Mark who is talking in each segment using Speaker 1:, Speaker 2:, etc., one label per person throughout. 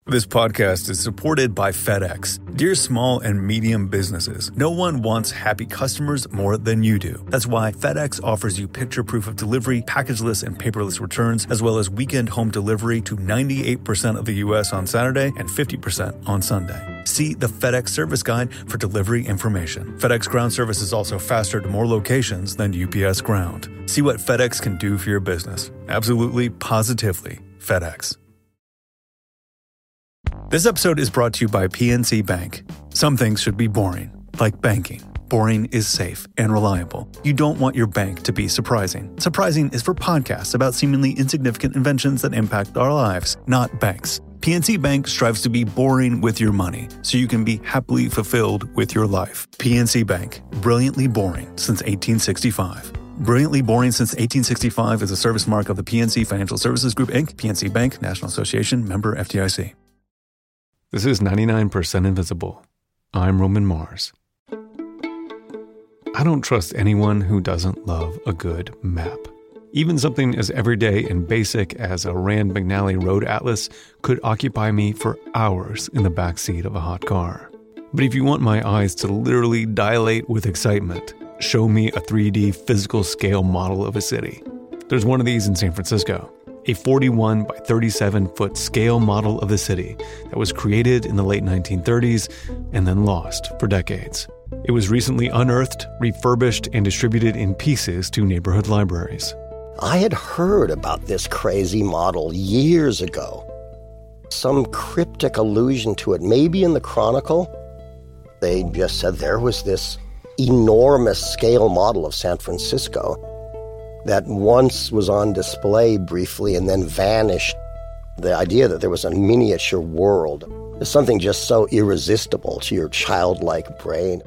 Speaker 1: This podcast is supported by FedEx. Dear small and medium businesses, no one wants happy customers more than you do. That's why FedEx offers you picture proof of delivery, packageless and paperless returns, as well as weekend home delivery to 98% of the U.S. on Saturday and 50% on Sunday. See the FedEx service guide for delivery information. FedEx Ground service is also faster to more locations than UPS Ground. See what FedEx can do for your business. Absolutely, positively, FedEx. This episode is brought to you by PNC Bank. Some things should be boring, like banking. Boring is safe and reliable. You don't want your bank to be surprising. Surprising is for podcasts about seemingly insignificant inventions that impact our lives, not banks. PNC Bank strives to be boring with your money, so you can be happily fulfilled with your life. PNC Bank, brilliantly boring since 1865. Brilliantly Boring Since 1865 is a service mark of the PNC Financial Services Group, Inc., PNC Bank, National Association, member FDIC.
Speaker 2: This is 99% Invisible. I'm Roman Mars. I don't trust anyone who doesn't love a good map. Even something as everyday and basic as a Rand McNally road atlas could occupy me for hours in the backseat of a hot car. But if you want my eyes to literally dilate with excitement, show me a 3D physical scale model of a city. There's one of these in San Francisco. A 41 by 37 foot scale model of the city that was created in the late 1930s and then lost for decades. It was recently unearthed, refurbished, and distributed in pieces to neighborhood libraries.
Speaker 3: I had heard about this crazy model years ago. Some cryptic allusion to it, maybe in the Chronicle. They just said there was this enormous scale model of San Francisco that once was on display briefly and then vanished. The idea that there was a miniature world is something just so irresistible to your childlike brain.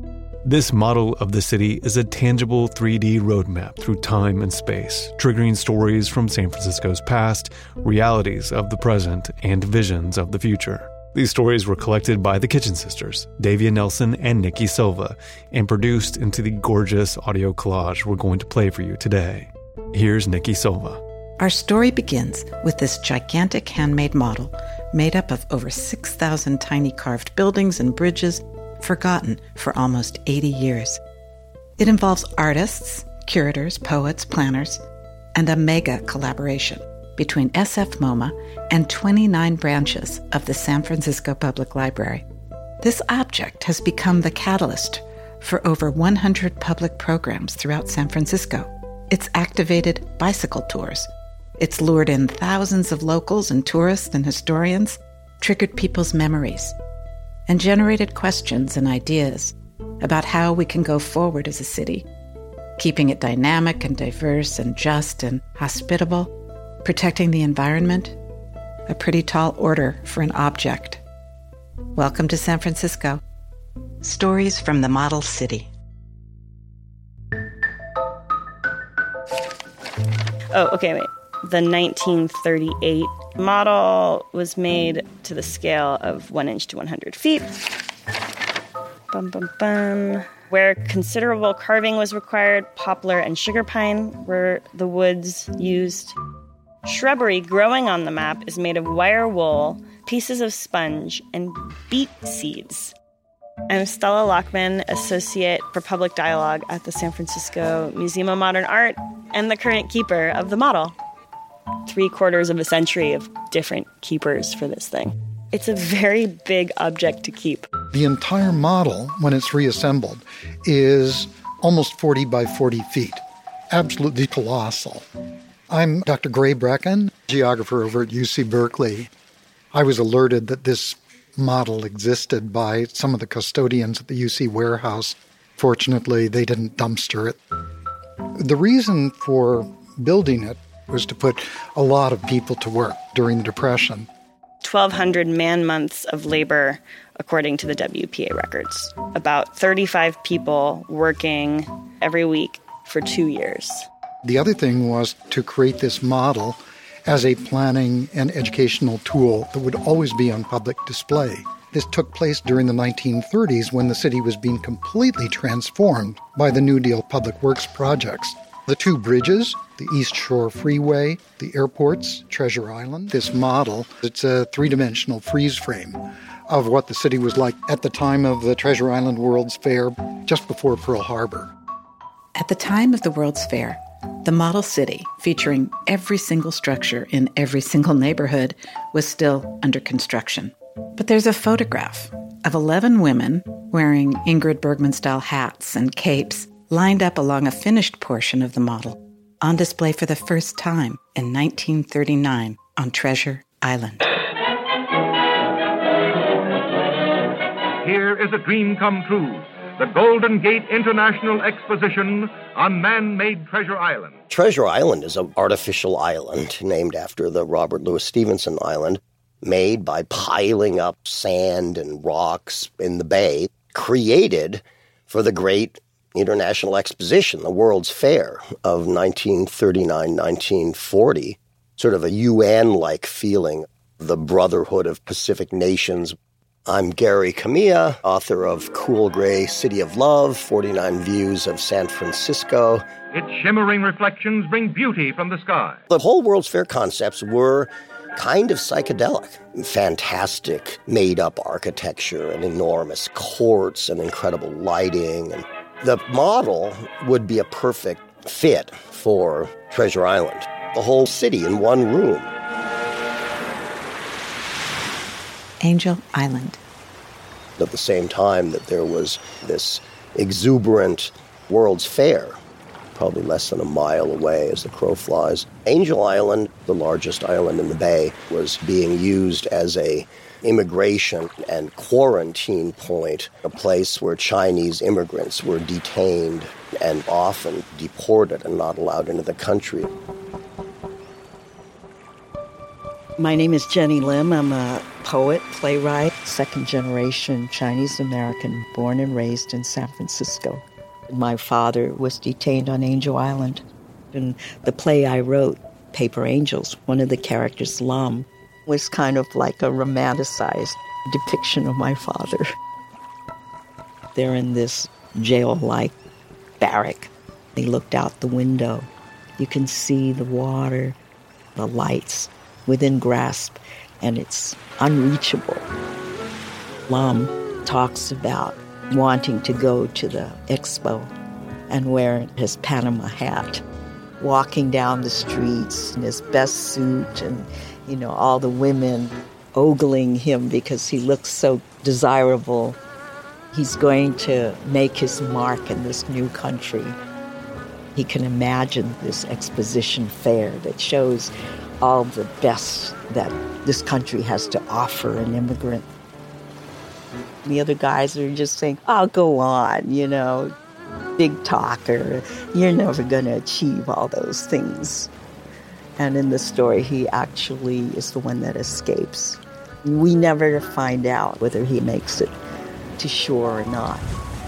Speaker 2: This model of the city is a tangible 3D roadmap through time and space, triggering stories from San Francisco's past, realities of the present, and visions of the future. These stories were collected by the Kitchen Sisters, Davia Nelson and Nikki Silva, and produced into the gorgeous audio collage we're going to play for you today. Here's Nikki Silva.
Speaker 4: Our story begins with this gigantic handmade model made up of over 6,000 tiny carved buildings and bridges, forgotten for almost 80 years. It involves artists, curators, poets, planners, and a mega collaboration between SF MoMA and 29 branches of the San Francisco Public Library. This object has become the catalyst for over 100 public programs throughout San Francisco. It's activated bicycle tours. It's lured in thousands of locals and tourists and historians, triggered people's memories, and generated questions and ideas about how we can go forward as a city, keeping it dynamic and diverse and just and hospitable, protecting the environment, a pretty tall order for an object. Welcome to San Francisco. Stories from the Model City.
Speaker 5: Oh, okay, wait. The 1938 model was made to the scale of 1 inch to 100 feet. Bum, bum, bum. Where considerable carving was required, poplar and sugar pine were the woods used. Shrubbery growing on the map is made of wire wool, pieces of sponge, and beet seeds. I'm Stella Lockman, Associate for Public Dialogue at the San Francisco Museum of Modern Art and the current keeper of the model. 3/4 of a century of different keepers for this thing. It's a very big object to keep.
Speaker 6: The entire model, when it's reassembled, is almost 40 by 40 feet. Absolutely colossal. I'm Dr. Gray Brecken, geographer over at UC Berkeley. I was alerted that this model existed by some of the custodians at the UC warehouse. Fortunately, they didn't dumpster it. The reason for building it was to put a lot of people to work during the Depression.
Speaker 5: 1,200 man-months of labor, according to the WPA records. About 35 people working every week for 2 years.
Speaker 6: The other thing was to create this model as a planning and educational tool that would always be on public display. This took place during the 1930s when the city was being completely transformed by the New Deal public works projects. The two bridges, the East Shore Freeway, the airports, Treasure Island. This model, it's a three-dimensional freeze frame of what the city was like at the time of the Treasure Island World's Fair, just before Pearl Harbor.
Speaker 4: At the time of the World's Fair, the model city, featuring every single structure in every single neighborhood, was still under construction. But there's a photograph of 11 women wearing Ingrid Bergman-style hats and capes lined up along a finished portion of the model, on display for the first time in 1939 on Treasure Island.
Speaker 7: Here is a dream come true. The Golden Gate International Exposition on man-made Treasure Island.
Speaker 3: Treasure Island is an artificial island named after the Robert Louis Stevenson Island, made by piling up sand and rocks in the bay, created for the great International Exposition, the World's Fair of 1939-1940, sort of a UN-like feeling, the Brotherhood of Pacific Nations. I'm Gary Kamiya, author of Cool Gray City of Love, 49 Views of San Francisco.
Speaker 7: Its shimmering reflections bring beauty from the sky.
Speaker 3: The whole World's Fair concepts were kind of psychedelic. Fantastic made-up architecture and enormous courts and incredible lighting. And the model would be a perfect fit for Treasure Island. The whole city in one room.
Speaker 4: Angel Island.
Speaker 3: At the same time that there was this exuberant World's Fair, probably less than a mile away as the crow flies, Angel Island, the largest island in the bay, was being used as a immigration and quarantine point, a place where Chinese immigrants were detained and often deported and not allowed into the country.
Speaker 8: My name is Jenny Lim. I'm a poet, playwright, second-generation Chinese-American, born and raised in San Francisco. My father was detained on Angel Island. In the play I wrote, Paper Angels, one of the characters, Lam, was kind of like a romanticized depiction of my father. They're in this jail-like barrack. They looked out the window. You can see the water, the lights within grasp, and it's unreachable. Lam talks about wanting to go to the expo and wear his Panama hat, walking down the streets in his best suit, and, you know, all the women ogling him because he looks so desirable. He's going to make his mark in this new country. He can imagine this exposition fair that shows all the best that this country has to offer an immigrant. The other guys are just saying, oh, go on, you know, big talker. You're never going to achieve all those things. And in the story, he actually is the one that escapes. We never find out whether he makes it to shore or not.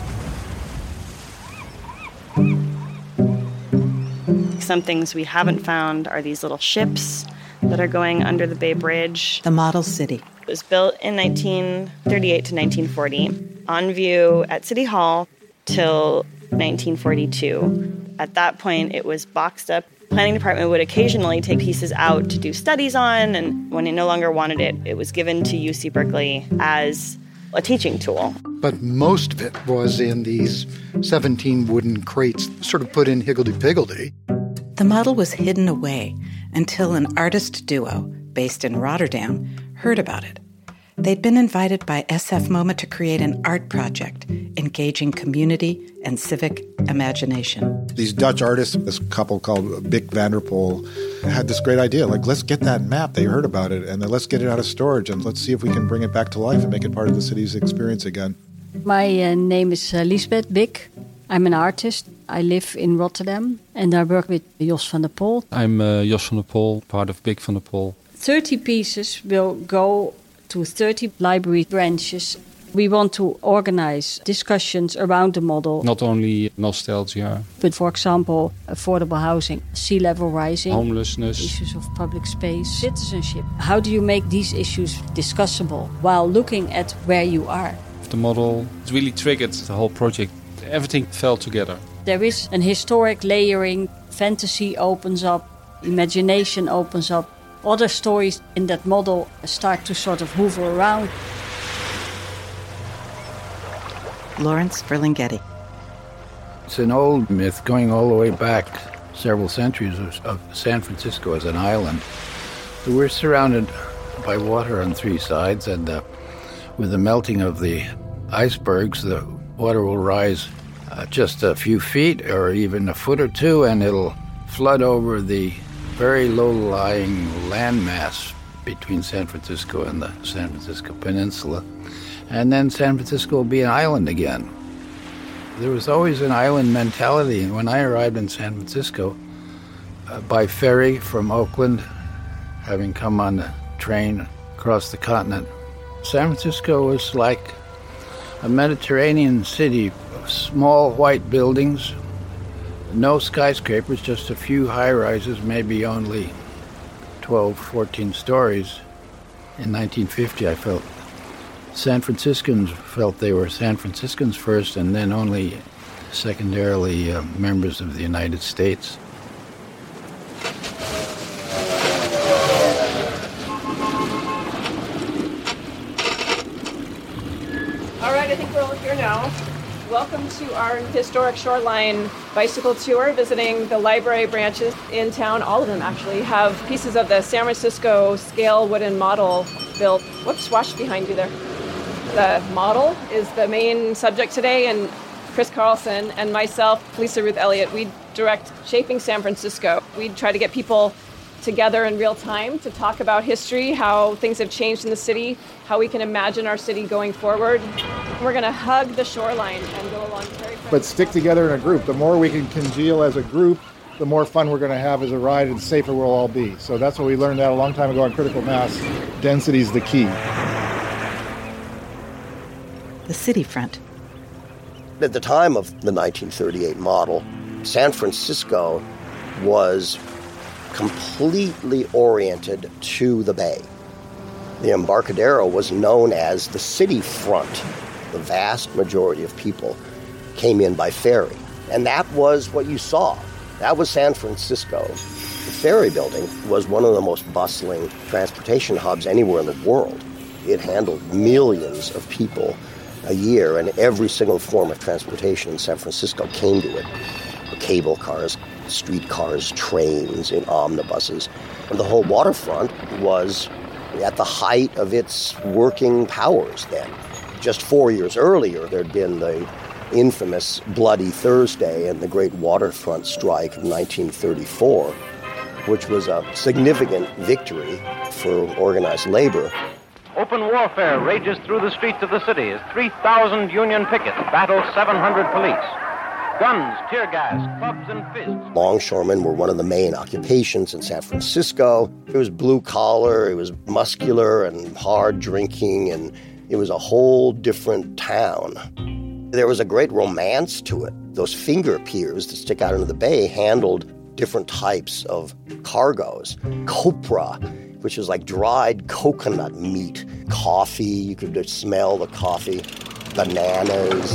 Speaker 5: Some things we haven't found are these little ships that are going under the Bay Bridge.
Speaker 4: The model city.
Speaker 5: It was built in 1938 to 1940, on view at City Hall till 1942. At that point, it was boxed up. Planning department would occasionally take pieces out to do studies on, and when it no longer wanted it, it was given to UC Berkeley as a teaching tool.
Speaker 6: But most of it was in these 17 wooden crates, sort of put in higgledy-piggledy.
Speaker 4: The model was hidden away until an artist duo based in Rotterdam heard about it. They'd been invited by SF MoMA to create an art project engaging community and civic imagination.
Speaker 9: These Dutch artists, this couple called Bick Vanderpoel, had this great idea, like, let's get that map. They heard about it, and then let's get it out of storage, and let's see if we can bring it back to life and make it part of the city's experience again.
Speaker 10: My name is Lisbeth Bick. I'm an artist. I live in Rotterdam, and I work with Jos van der Pol.
Speaker 11: I'm Jos van der Pol, part of Bick van der Pol.
Speaker 10: 30 pieces will go to 30 library branches. We want to organize discussions around the model.
Speaker 11: Not only nostalgia,
Speaker 10: but, for example, affordable housing, sea level rising,
Speaker 11: homelessness,
Speaker 10: issues of public space, citizenship. How do you make these issues discussable while looking at where you are?
Speaker 11: The model really triggered the whole project. Everything fell together.
Speaker 10: There is an historic layering. fantasy opens up, imagination opens up. Other stories in that model start to sort of hoover around.
Speaker 4: Lawrence Ferlinghetti.
Speaker 12: It's an old myth going all the way back several centuries of San Francisco as an island. So we're surrounded by water on three sides, and with the melting of the icebergs, the water will rise just a few feet or even a foot or two, and it'll flood over the very low-lying landmass between San Francisco and the San Francisco Peninsula. And then San Francisco will be an island again. There was always an island mentality. And when I arrived in San Francisco by ferry from Oakland, having come on the train across the continent, San Francisco was like a Mediterranean city of small white buildings, no skyscrapers, just a few high-rises, maybe only 12, 14 stories. In 1950, I felt San Franciscans felt they were San Franciscans first, and then only secondarily members of the United States.
Speaker 13: All right, I think we're all here now. Welcome to our historic shoreline bicycle tour, visiting the library branches in town. All of them actually have pieces of the San Francisco scale wooden model built. Whoops, watch behind you there. The model is the main subject today, and Chris Carlson and myself, Lisa Ruth Elliott, we direct Shaping San Francisco. We try to get people together in real time to talk about history, how things have changed in the city, how we can imagine our city going forward. We're going to hug the shoreline and go along very quickly.
Speaker 9: But stick together in a group. The more we can congeal as a group, the more fun we're going to have as a ride, and the safer we'll all be. So that's what we learned that a long time ago on Critical Mass. Density is the key.
Speaker 4: The city front.
Speaker 3: At the time of the 1938 model, San Francisco was completely oriented to the bay. The Embarcadero was known as the city front. The vast majority of people came in by ferry. And that was what you saw. That was San Francisco. The ferry building was one of the most bustling transportation hubs anywhere in the world. It handled millions of people a year, and every single form of transportation in San Francisco came to it. Cable cars, streetcars, trains, and omnibuses. And the whole waterfront was at the height of its working powers then. Just 4 years earlier, there'd been the infamous Bloody Thursday and the Great Waterfront Strike of 1934, which was a significant victory for organized labor.
Speaker 14: Open warfare rages through the streets of the city as 3,000 Union pickets battle 700 police. Guns, tear gas, clubs, and fists.
Speaker 3: Longshoremen were one of the main occupations in San Francisco. It was blue collar, it was muscular and hard drinking, and it was a whole different town. There was a great romance to it. Those finger piers that stick out into the bay handled different types of cargoes. Copra, which is like dried coconut meat. Coffee, you could just smell the coffee. Bananas.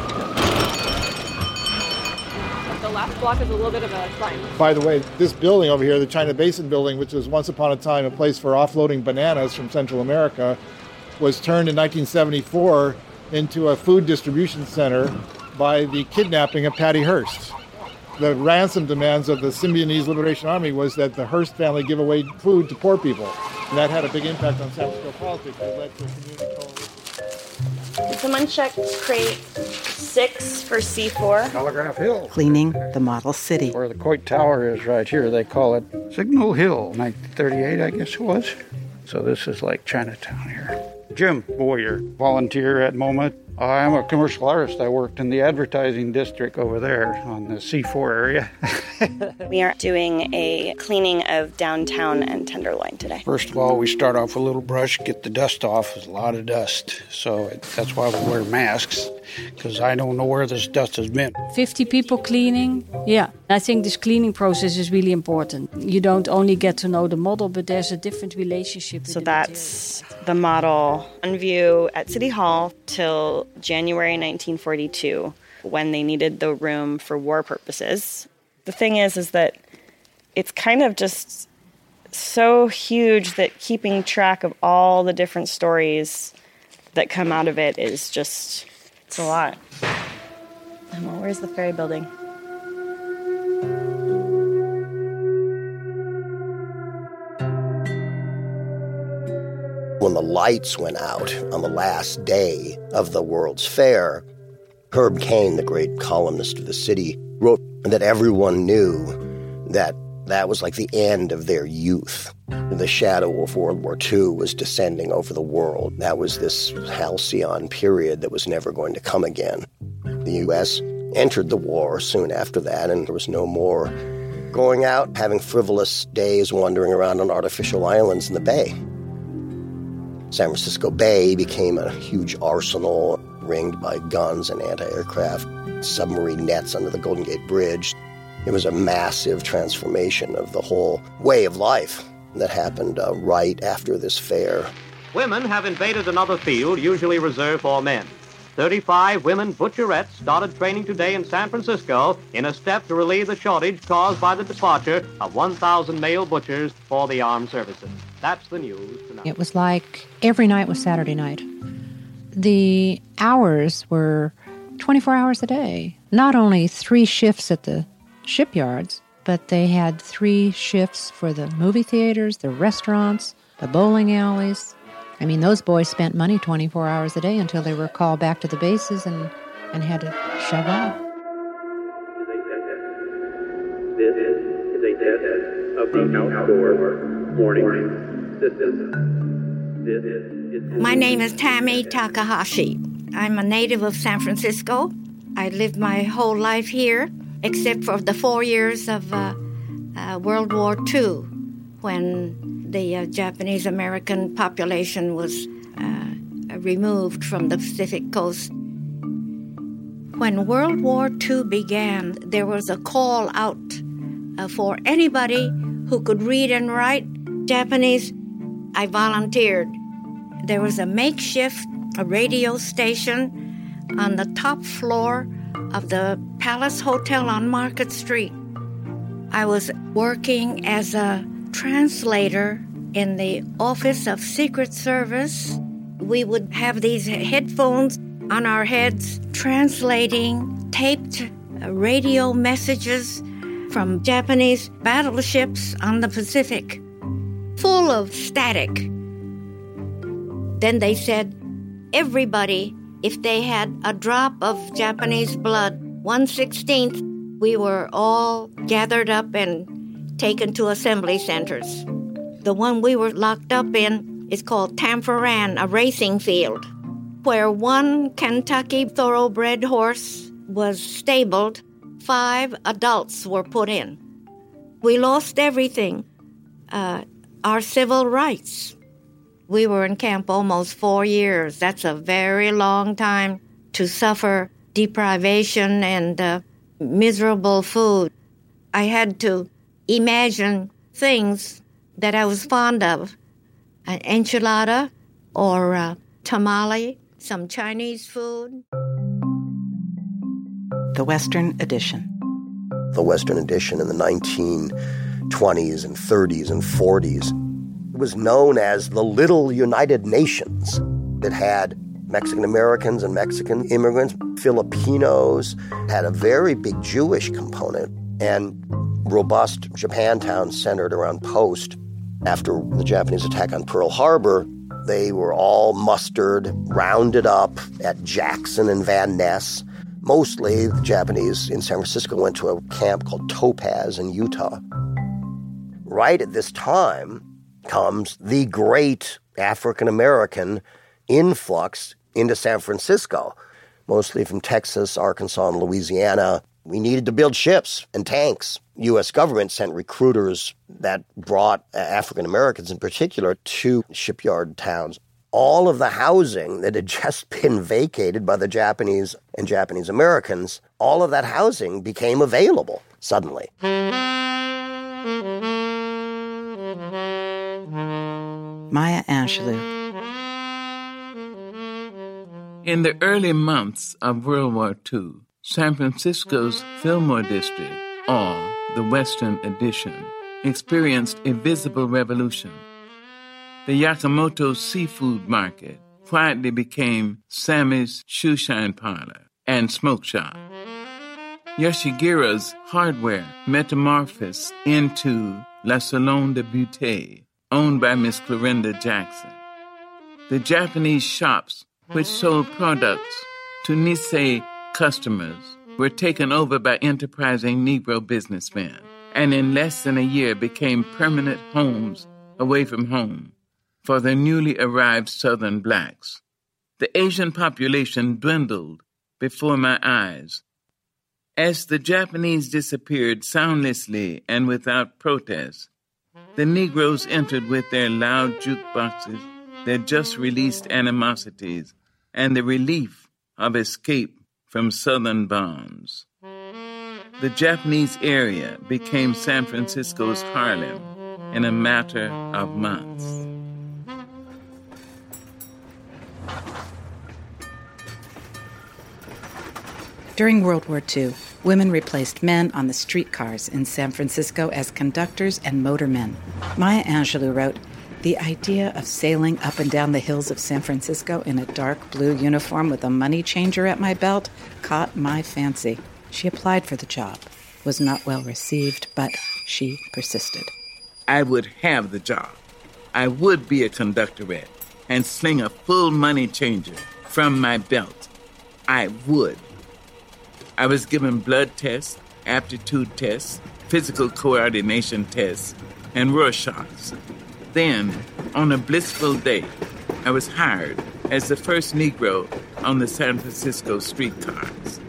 Speaker 13: The last block is a little bit of a climb.
Speaker 9: By the way, this building over here, the China Basin building, which was once upon a time a place for offloading bananas from Central America, was turned in 1974 into a food distribution center by the kidnapping of Patty Hearst. The ransom demands of the Symbionese Liberation Army was that the Hearst family give away food to poor people. And that had a big impact on San Francisco politics. It led to a community coalition.
Speaker 5: Someone check crate 6 for C4.
Speaker 15: Telegraph Hill.
Speaker 4: Cleaning the model city.
Speaker 15: Where the Coit Tower is right here, they call it Signal Hill, 1938, I guess it was. So this is like Chinatown here. Jim Boyer, volunteer at MoMA. I'm a commercial artist. I worked in the advertising district over there on the C4 area.
Speaker 5: We are doing a cleaning of downtown and Tenderloin today.
Speaker 15: First of all, we start off with a little brush, get the dust off. There's a lot of dust. So that's why we wear masks, because I don't know where this dust has been.
Speaker 10: 50 people cleaning. Yeah, I think this cleaning process is really important. You don't only get to know the model, but there's a different relationship with
Speaker 5: So that's the model on view at City Hall till January 1942, when they needed the room for war purposes. The thing is that it's kind of just so huge that keeping track of all the different stories that come out of it is just, it's a lot. Emma, where's the ferry building?
Speaker 3: When the lights went out on the last day of the World's Fair, Herb Caen, the great columnist of the City, wrote that everyone knew that that was like the end of their youth. The shadow of World War II was descending over the world. That was this halcyon period that was never going to come again. The U.S. entered the war soon after that, and there was no more going out, having frivolous days wandering around on artificial islands in the bay. San Francisco Bay became a huge arsenal ringed by guns and anti-aircraft, submarine nets under the Golden Gate Bridge. It was a massive transformation of the whole way of life that happened right after this fair.
Speaker 14: Women have invaded another field usually reserved for men. 35 women butcherettes started training today in San Francisco in a step to relieve the shortage caused by the departure of 1,000 male butchers for the armed services. That's the news tonight.
Speaker 16: It was like every night was Saturday night. The hours were 24 hours a day. Not only 3 shifts at the shipyards, but they had 3 shifts for the movie theaters, the restaurants, the bowling alleys. I mean, those boys spent money 24 hours a day until they were called back to the bases and had to shove off.
Speaker 17: This is a test of the outdoor warning system.
Speaker 18: My name is Tammy Takahashi. I'm a native of San Francisco. I lived my whole life here, except for the 4 years of World War II, when the Japanese-American population was removed from the Pacific coast. When World War II began, there was a call out for anybody who could read and write Japanese. I volunteered. There was a makeshift radio station on the top floor of the Palace Hotel on Market Street. I was working as a translator in the Office of Secret Service. We would have these headphones on our heads translating taped radio messages from Japanese battleships on the Pacific, full of static. Then they said, everybody, if they had a drop of Japanese blood, 1/16, we were all gathered up and taken to assembly centers. The one we were locked up in is called Tanforan, a racing field, where one Kentucky thoroughbred horse was stabled. 5 adults were put in. We lost everything, our civil rights. We were in camp almost 4 years. That's a very long time to suffer deprivation and miserable food. I had to imagine things that I was fond of, an enchilada or a tamale, some Chinese food.
Speaker 4: The Western Addition.
Speaker 3: The Western Addition in the 1920s and 30s and 40s was known as the Little United Nations. It had Mexican Americans and Mexican immigrants, Filipinos, had a very big Jewish component, and robust Japantown centered around Post. After the Japanese attack on Pearl Harbor, they were all mustered, rounded up at Jackson and Van Ness. Mostly the Japanese in San Francisco went to a camp called Topaz in Utah. Right at this time comes the great African-American influx into San Francisco, mostly from Texas, Arkansas, and Louisiana. We needed to build ships and tanks. U.S. government sent recruiters that brought African Americans in particular to shipyard towns. All of the housing that had just been vacated by the Japanese and Japanese Americans, all of that housing became available suddenly.
Speaker 4: Maya Angelou.
Speaker 19: In the early months of World War II, San Francisco's Fillmore District, or the Western Addition, experienced a visible revolution. The Yakamoto Seafood Market quietly became Sammy's Shoeshine Parlor and Smoke Shop. Yoshigura's Hardware metamorphosed into La Salon de Beauté, owned by Miss Clorinda Jackson. The Japanese shops, which sold products to Nisei customers, were taken over by enterprising Negro businessmen, and in less than a year became permanent homes away from home for the newly arrived Southern blacks. The Asian population dwindled before my eyes. As the Japanese disappeared soundlessly and without protest, the Negroes entered with their loud jukeboxes, their just-released animosities, and the relief of escape from Southern bonds. The Japanese area became San Francisco's Harlem in a matter of months.
Speaker 4: During World War II, women replaced men on the streetcars in San Francisco as conductors and motormen. Maya Angelou wrote, "The idea of sailing up and down the hills of San Francisco in a dark blue uniform with a money changer at my belt caught my fancy." She applied for the job, was not well received, but she persisted.
Speaker 19: I would have the job. I would be a conductorette and sling a full money changer from my belt. I would. I was given blood tests, aptitude tests, physical coordination tests, and Rorschachs. Then, on a blissful day, I was hired as the first Negro on the San Francisco streetcars.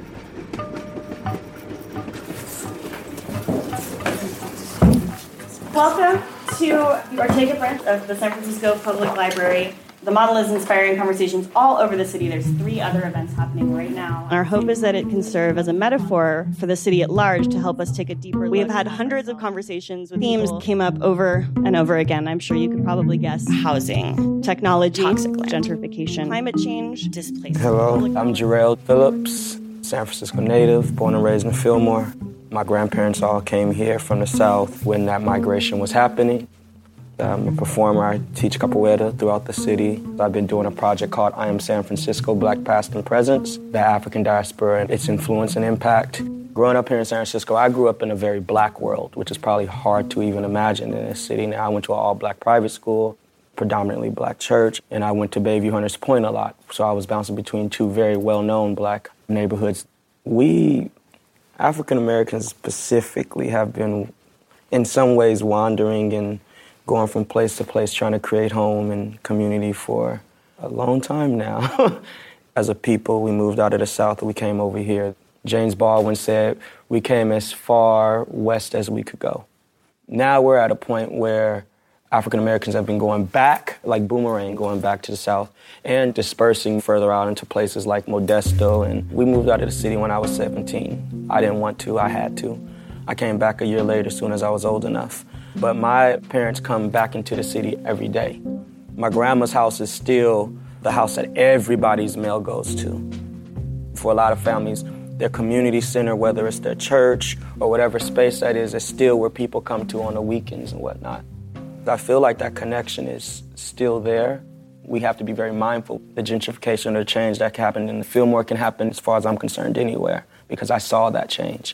Speaker 5: Welcome to the Ortega branch of the San Francisco Public Library. The model is inspiring conversations all over the city. There's 3 other events happening right now. Our hope is that it can serve as a metaphor for the city at large to help us take a deeper look. We have had hundreds of conversations with themes came up over and over again. I'm sure you could probably guess. Housing, technology, toxic land, gentrification, climate change, displacement.
Speaker 20: Hello, I'm Jarrell Phillips, San Francisco native, born and raised in Fillmore. My grandparents all came here from the South when that migration was happening. I'm a performer. I teach capoeira throughout the city. I've been doing a project called I Am San Francisco, Black Past and Presence, the African diaspora and its influence and impact. Growing up here in San Francisco, I grew up in a very black world, which is probably hard to even imagine in this city. Now, I went to an all-black private school, predominantly black church, and I went to Bayview Hunters Point a lot. So I was bouncing between 2 very well-known black neighborhoods. We, African Americans specifically, have been in some ways wandering and going from place to place, trying to create home and community for a long time now. As a people, we moved out of the South and we came over here. James Baldwin said we came as far west as we could go. Now we're at a point where African Americans have been going back, like boomerang, going back to the South and dispersing further out into places like Modesto. And we moved out of the city when I was 17. I didn't want to, I had to. I came back a year later as soon as I was old enough. But my parents come back into the city every day. My grandma's house is still the house that everybody's mail goes to. For a lot of families, their community center, whether it's their church or whatever space that is still where people come to on the weekends and whatnot. I feel like that connection is still there. We have to be very mindful. The gentrification or the change that can happen in the Fillmore can happen, as far as I'm concerned, anywhere, because I saw that change.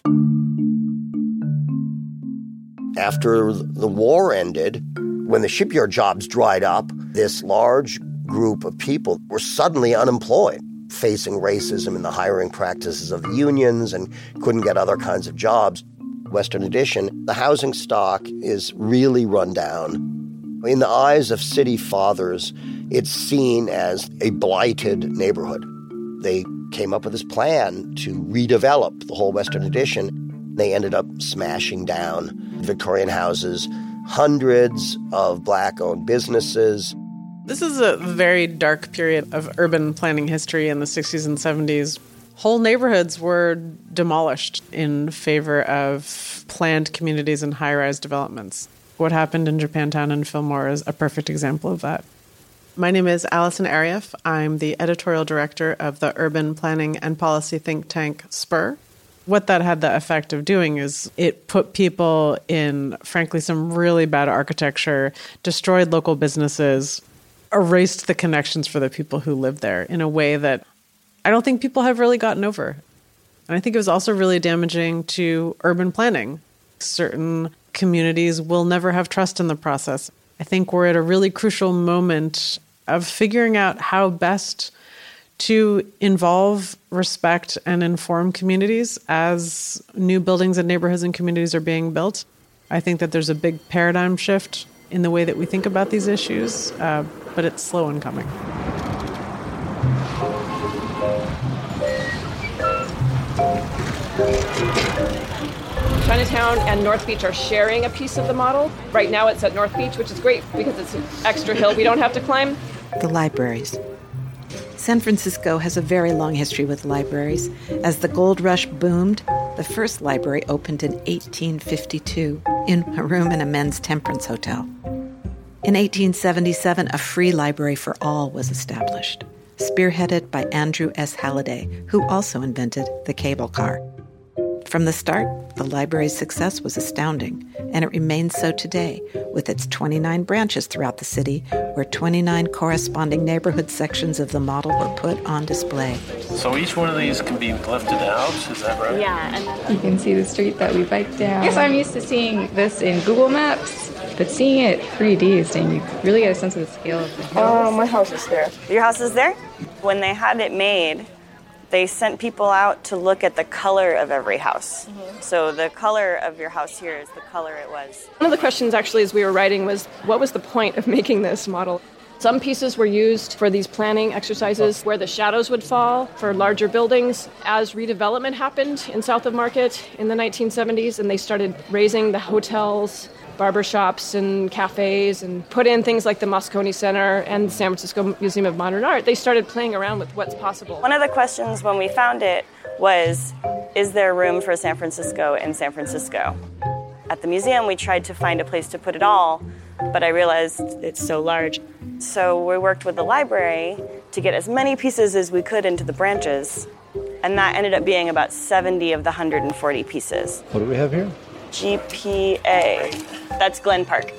Speaker 3: After the war ended, when the shipyard jobs dried up, this large group of people were suddenly unemployed, facing racism in the hiring practices of the unions and couldn't get other kinds of jobs. Western Addition, the housing stock is really run down. In the eyes of city fathers, it's seen as a blighted neighborhood. They came up with this plan to redevelop the whole Western Addition. They ended up smashing down Victorian houses, hundreds of black-owned businesses.
Speaker 21: This is a very dark period of urban planning history in the 60s and 70s. Whole neighborhoods were demolished in favor of planned communities and high-rise developments. What happened in Japantown and Fillmore is a perfect example of that. My name is Allison Arieff. I'm the editorial director of the urban planning and policy think tank SPUR. What that had the effect of doing is it put people in, frankly, some really bad architecture, destroyed local businesses, erased the connections for the people who lived there in a way that I don't think people have really gotten over. And I think it was also really damaging to urban planning. Certain communities will never have trust in the process. I think we're at a really crucial moment of figuring out how best to involve, respect, and inform communities as new buildings and neighborhoods and communities are being built. I think that there's a big paradigm shift in the way that we think about these issues, but it's slow in coming.
Speaker 13: Chinatown and North Beach are sharing a piece of the model. Right now it's at North Beach, which is great because it's an extra hill we don't have to climb.
Speaker 4: The libraries. San Francisco has a very long history with libraries. As the gold rush boomed, the first library opened in 1852 in a room in a men's temperance hotel. In 1877, a free library for all was established, spearheaded by Andrew S. Halliday, who also invented the cable car. From the start, the library's success was astounding, and it remains so today, with its 29 branches throughout the city, where 29 corresponding neighborhood sections of the model were put on display.
Speaker 1: So each one of these can be lifted out, is that right?
Speaker 22: Yeah, and you can see the street that we biked down. I guess I'm used to seeing this in Google Maps, but seeing it 3D is saying you really get a sense of the scale of the hills.
Speaker 5: Oh, my house is there. Your house is there? When they had it made, they sent people out to look at the color of every house. Mm-hmm. So the color of your house here is the color it was.
Speaker 13: One of the questions actually as we were writing was, what was the point of making this model? Some pieces were used for these planning exercises where the shadows would fall for larger buildings. As redevelopment happened in South of Market in the 1970s and they started raising the hotels, barbershops and cafes and put in things like the Moscone Center and the San Francisco Museum of Modern Art, they started playing around with what's possible.
Speaker 5: One of the questions when we found it was, is there room for San Francisco in San Francisco? At the museum, we tried to find a place to put it all, but I realized it's so large. So we worked with the library to get as many pieces as we could into the branches, and that ended up being about 70 of the 140 pieces.
Speaker 1: What do we have here?
Speaker 5: GPA. That's Glen Park.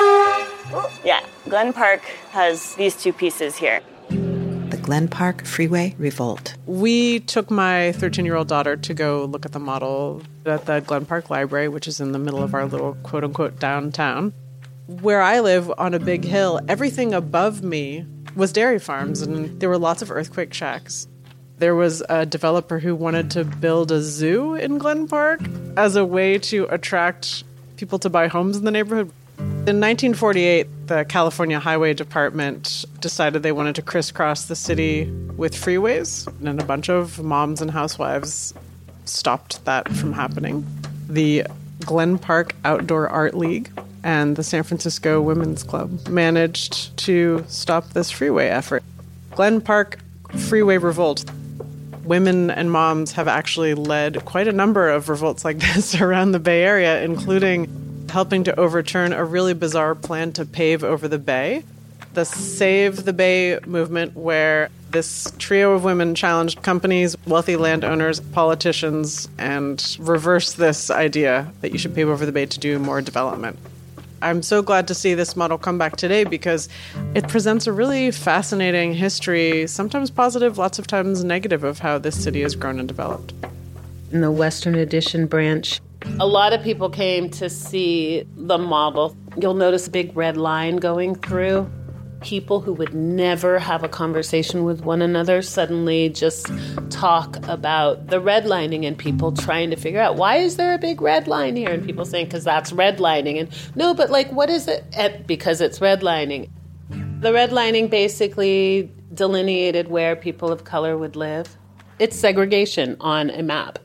Speaker 5: Yeah, Glen Park has these two pieces here.
Speaker 4: The Glen Park Freeway Revolt.
Speaker 21: We took my 13-year-old daughter to go look at the model at the Glen Park Library, which is in the middle of our little quote-unquote downtown. Where I live on a big hill, everything above me was dairy farms, and there were lots of earthquake shacks. There was a developer who wanted to build a zoo in Glen Park as a way to attract people to buy homes in the neighborhood. In 1948, the California Highway Department decided they wanted to crisscross the city with freeways, and a bunch of moms and housewives stopped that from happening. The Glen Park Outdoor Art League and the San Francisco Women's Club managed to stop this freeway effort. Glen Park Freeway Revolt. Women and moms have actually led quite a number of revolts like this around the Bay Area, including helping to overturn a really bizarre plan to pave over the bay. The Save the Bay movement, where this trio of women challenged companies, wealthy landowners, politicians, and reversed this idea that you should pave over the bay to do more development. I'm so glad to see this model come back today because it presents a really fascinating history, sometimes positive, lots of times negative, of how this city has grown and developed.
Speaker 23: In the Western Addition branch, a lot of people came to see the model. You'll notice a big red line going through. People who would never have a conversation with one another suddenly just talk about the redlining, and people trying to figure out, why is there a big red line here? And people saying, because that's redlining. And no, but like, what is it? Because it's redlining. The redlining basically delineated where people of color would live. It's segregation on a map.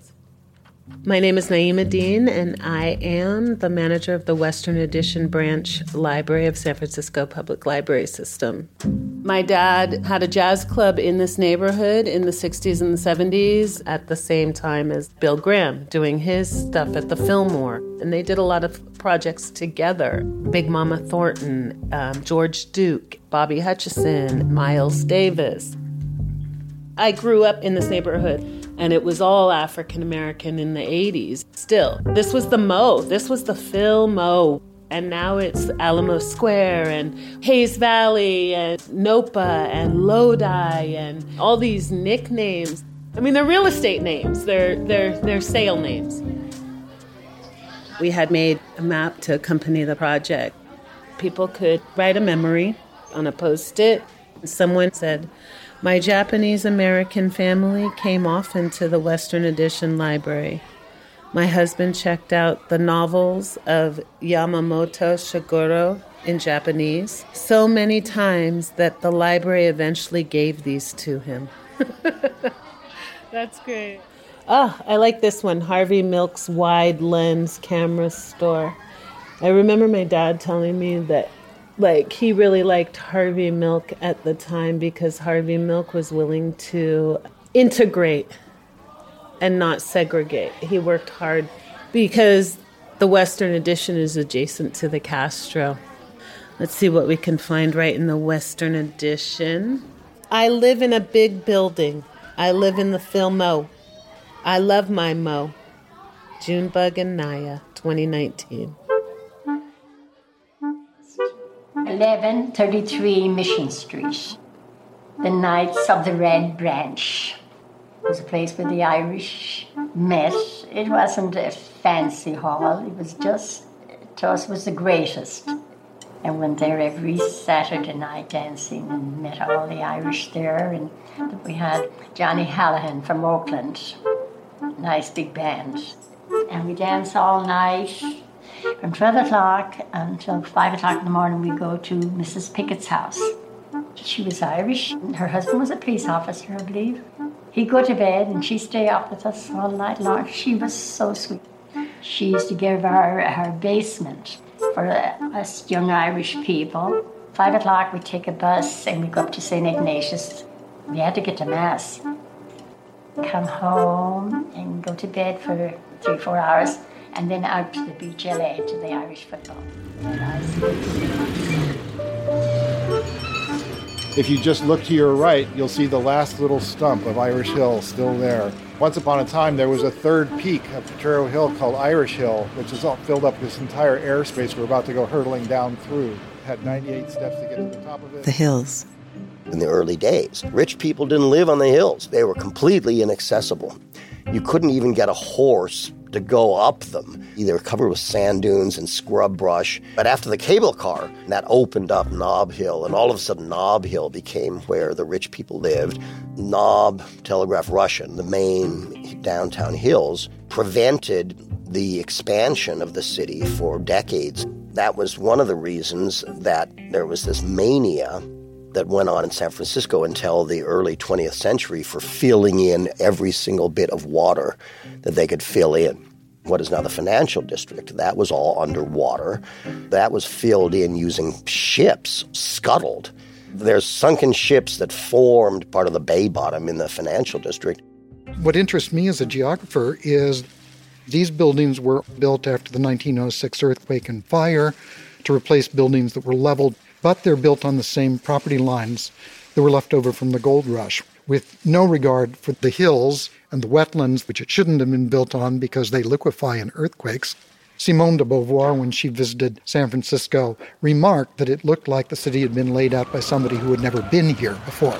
Speaker 23: My name is Naima Dean, and I am the manager of the Western Addition Branch Library of San Francisco Public Library System. My dad had a jazz club in this neighborhood in the 60s and the 70s at the same time as Bill Graham doing his stuff at the Fillmore. And they did a lot of projects together. Big Mama Thornton, George Duke, Bobby Hutchison, Miles Davis. I grew up in this neighborhood. And it was all African American in the 80s. Still, this was the Mo. This was the Phil Mo. And now it's Alamo Square and Hayes Valley and Nopa and Lodi and all these nicknames. I mean, they're real estate names. They're sale names. We had made a map to accompany the project. People could write a memory on a Post-it. Someone said, "My Japanese American family came often to the Western Addition Library. My husband checked out the novels of Yamamoto Shiguro in Japanese so many times that the library eventually gave these to him." That's great. Oh, I like this one, Harvey Milk's Wide Lens Camera Store. I remember my dad telling me that, he really liked Harvey Milk at the time because Harvey Milk was willing to integrate and not segregate. He worked hard because the Western Addition is adjacent to the Castro. Let's see what we can find right in the Western Addition. I live in a big building. I live in the Phil Mo. I love my Mo. Junebug and Naya, 2019.
Speaker 2: 1133 Mission Street. The Knights of the Red Branch. It was a place where the Irish met. It wasn't a fancy hall. It was just, to us, was the greatest. I went there every Saturday night dancing and met all the Irish there. And we had Johnny Hallahan from Oakland. Nice big band. And we danced all night. From 12 o'clock until 5 o'clock in the morning, we go to Mrs. Pickett's house. She was Irish. Her husband was a police officer, I believe. He'd go to bed and she'd stay up with us all night long. She was so sweet. She used to give her basement for us young Irish people. 5 o'clock, we'd take a bus and we'd go up to St. Ignatius. We had to get to Mass. Come home and go to bed for 3-4 hours. And then out to the beach, LA, to the Irish football.
Speaker 9: If you just look to your right, you'll see the last little stump of Irish Hill still there. Once upon a time, there was a third peak of Potrero Hill called Irish Hill, which has filled up this entire airspace we're about to go hurtling down through. It had 98 steps to get to the top of it.
Speaker 4: The hills.
Speaker 3: In the early days, rich people didn't live on the hills. They were completely inaccessible. You couldn't even get a horse to go up them. They were covered with sand dunes and scrub brush. But after the cable car, that opened up Nob Hill, and all of a sudden Nob Hill became where the rich people lived. Nob, Telegraph Russian, the main downtown hills, prevented the expansion of the city for decades. That was one of the reasons that there was this mania that went on in San Francisco until the early 20th century for filling in every single bit of water that they could fill in. What is now the financial district, that was all underwater. That was filled in using ships, scuttled. There's sunken ships that formed part of the bay bottom in the financial district.
Speaker 6: What interests me as a geographer is these buildings were built after the 1906 earthquake and fire to replace buildings that were leveled, but they're built on the same property lines that were left over from the gold rush, with no regard for the hills and the wetlands, which it shouldn't have been built on because they liquefy in earthquakes. Simone de Beauvoir, when she visited San Francisco, remarked that it looked like the city had been laid out by somebody who had never been here before.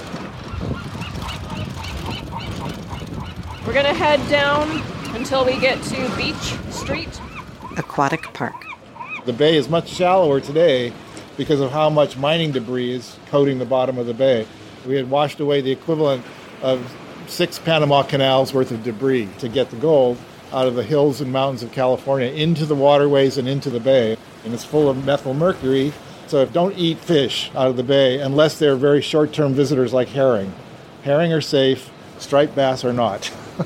Speaker 13: We're going to head down until we get to Beach Street.
Speaker 4: Aquatic Park.
Speaker 9: The bay is much shallower today because of how much mining debris is coating the bottom of the bay. We had washed away the equivalent of 6 Panama Canals worth of debris to get the gold out of the hills and mountains of California into the waterways and into the bay. And it's full of methyl mercury, so don't eat fish out of the bay unless they're very short-term visitors like herring. Herring are safe, striped bass are not.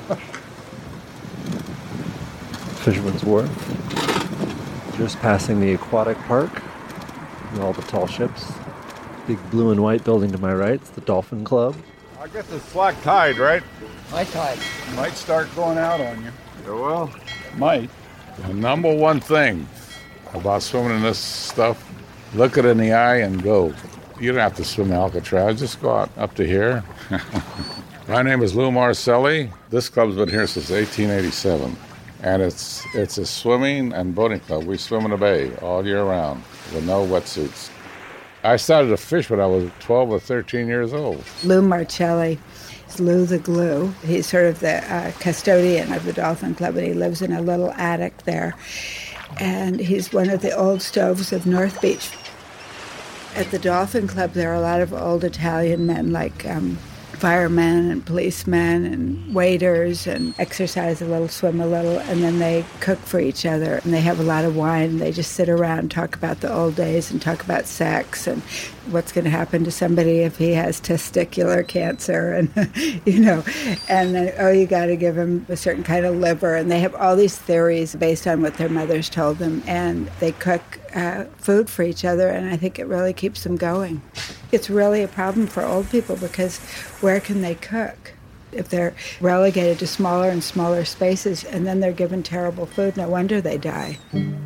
Speaker 7: Fisherman's Wharf. Just passing the aquatic park and all the tall ships. Big blue and white building to my right, it's the Dolphin Club.
Speaker 8: I guess it's slack tide, right?
Speaker 24: High tide.
Speaker 8: Might start going out on you. Yeah, well,
Speaker 24: Might.
Speaker 8: the number one thing about swimming in this stuff, look it in the eye and go. You don't have to swim Alcatraz, just go out up to here. My name is Lou Marcelli. This club's been here since 1887. And it's a swimming and boating club. We swim in the bay all year round with no wetsuits. I started to fish when I was 12 or 13 years old.
Speaker 11: Lou Marcelli is Lou the Glue. He's sort of the custodian of the Dolphin Club, and he lives in a little attic there. And he's one of the old stoves of North Beach. At the Dolphin Club, there are a lot of old Italian men, like firemen and policemen and waiters, and exercise a little, swim a little, and then they cook for each other. And they have a lot of wine, and they just sit around and talk about the old days and talk about sex and what's going to happen to somebody if he has testicular cancer, and and then, you got to give him a certain kind of liver. And they have all these theories based on what their mothers told them, and they cook food for each other, and I think it really keeps them going. It's really a problem for old people because where can they cook? If they're relegated to smaller and smaller spaces and then they're given terrible food, no wonder they die.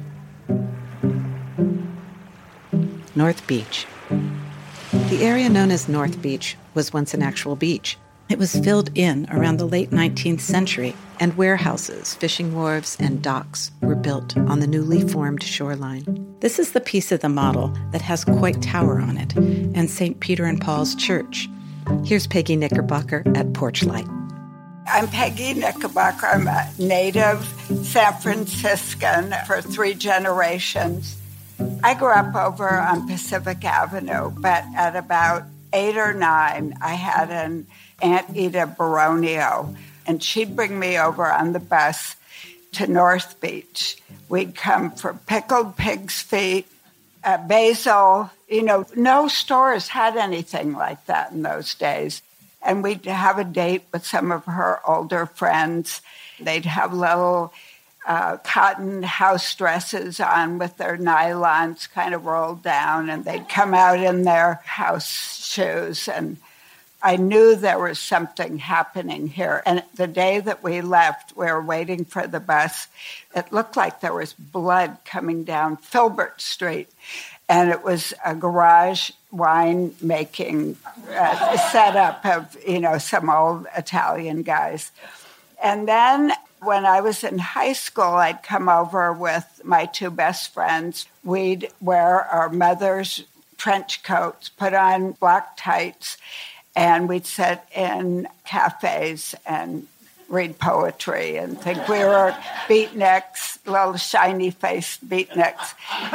Speaker 4: North Beach. The area known as North Beach was once an actual beach. It was filled in around the late 19th century, and warehouses, fishing wharves, and docks were built on the newly formed shoreline. This is the piece of the model that has Coit Tower on it and St. Peter and Paul's Church. Here's Peggy Knickerbocker at Porchlight.
Speaker 11: I'm Peggy Knickerbocker. I'm a native San Franciscan for 3 generations. I grew up over on Pacific Avenue, but at about 8 or 9, I had an Aunt Ida Baronio, and she'd bring me over on the bus to North Beach. We'd come for pickled pig's feet, basil. No stores had anything like that in those days. And we'd have a date with some of her older friends. They'd have little cotton house dresses on with their nylons kind of rolled down, and they'd come out in their house shoes. And I knew there was something happening here. And the day that we left, we were waiting for the bus. It looked like there was blood coming down Filbert Street. And it was a garage wine-making setup of, some old Italian guys. And then when I was in high school, I'd come over with my 2 best friends. We'd wear our mother's trench coats, put on black tights, and we'd sit in cafes and read poetry and think we were beatniks, little shiny-faced beatniks.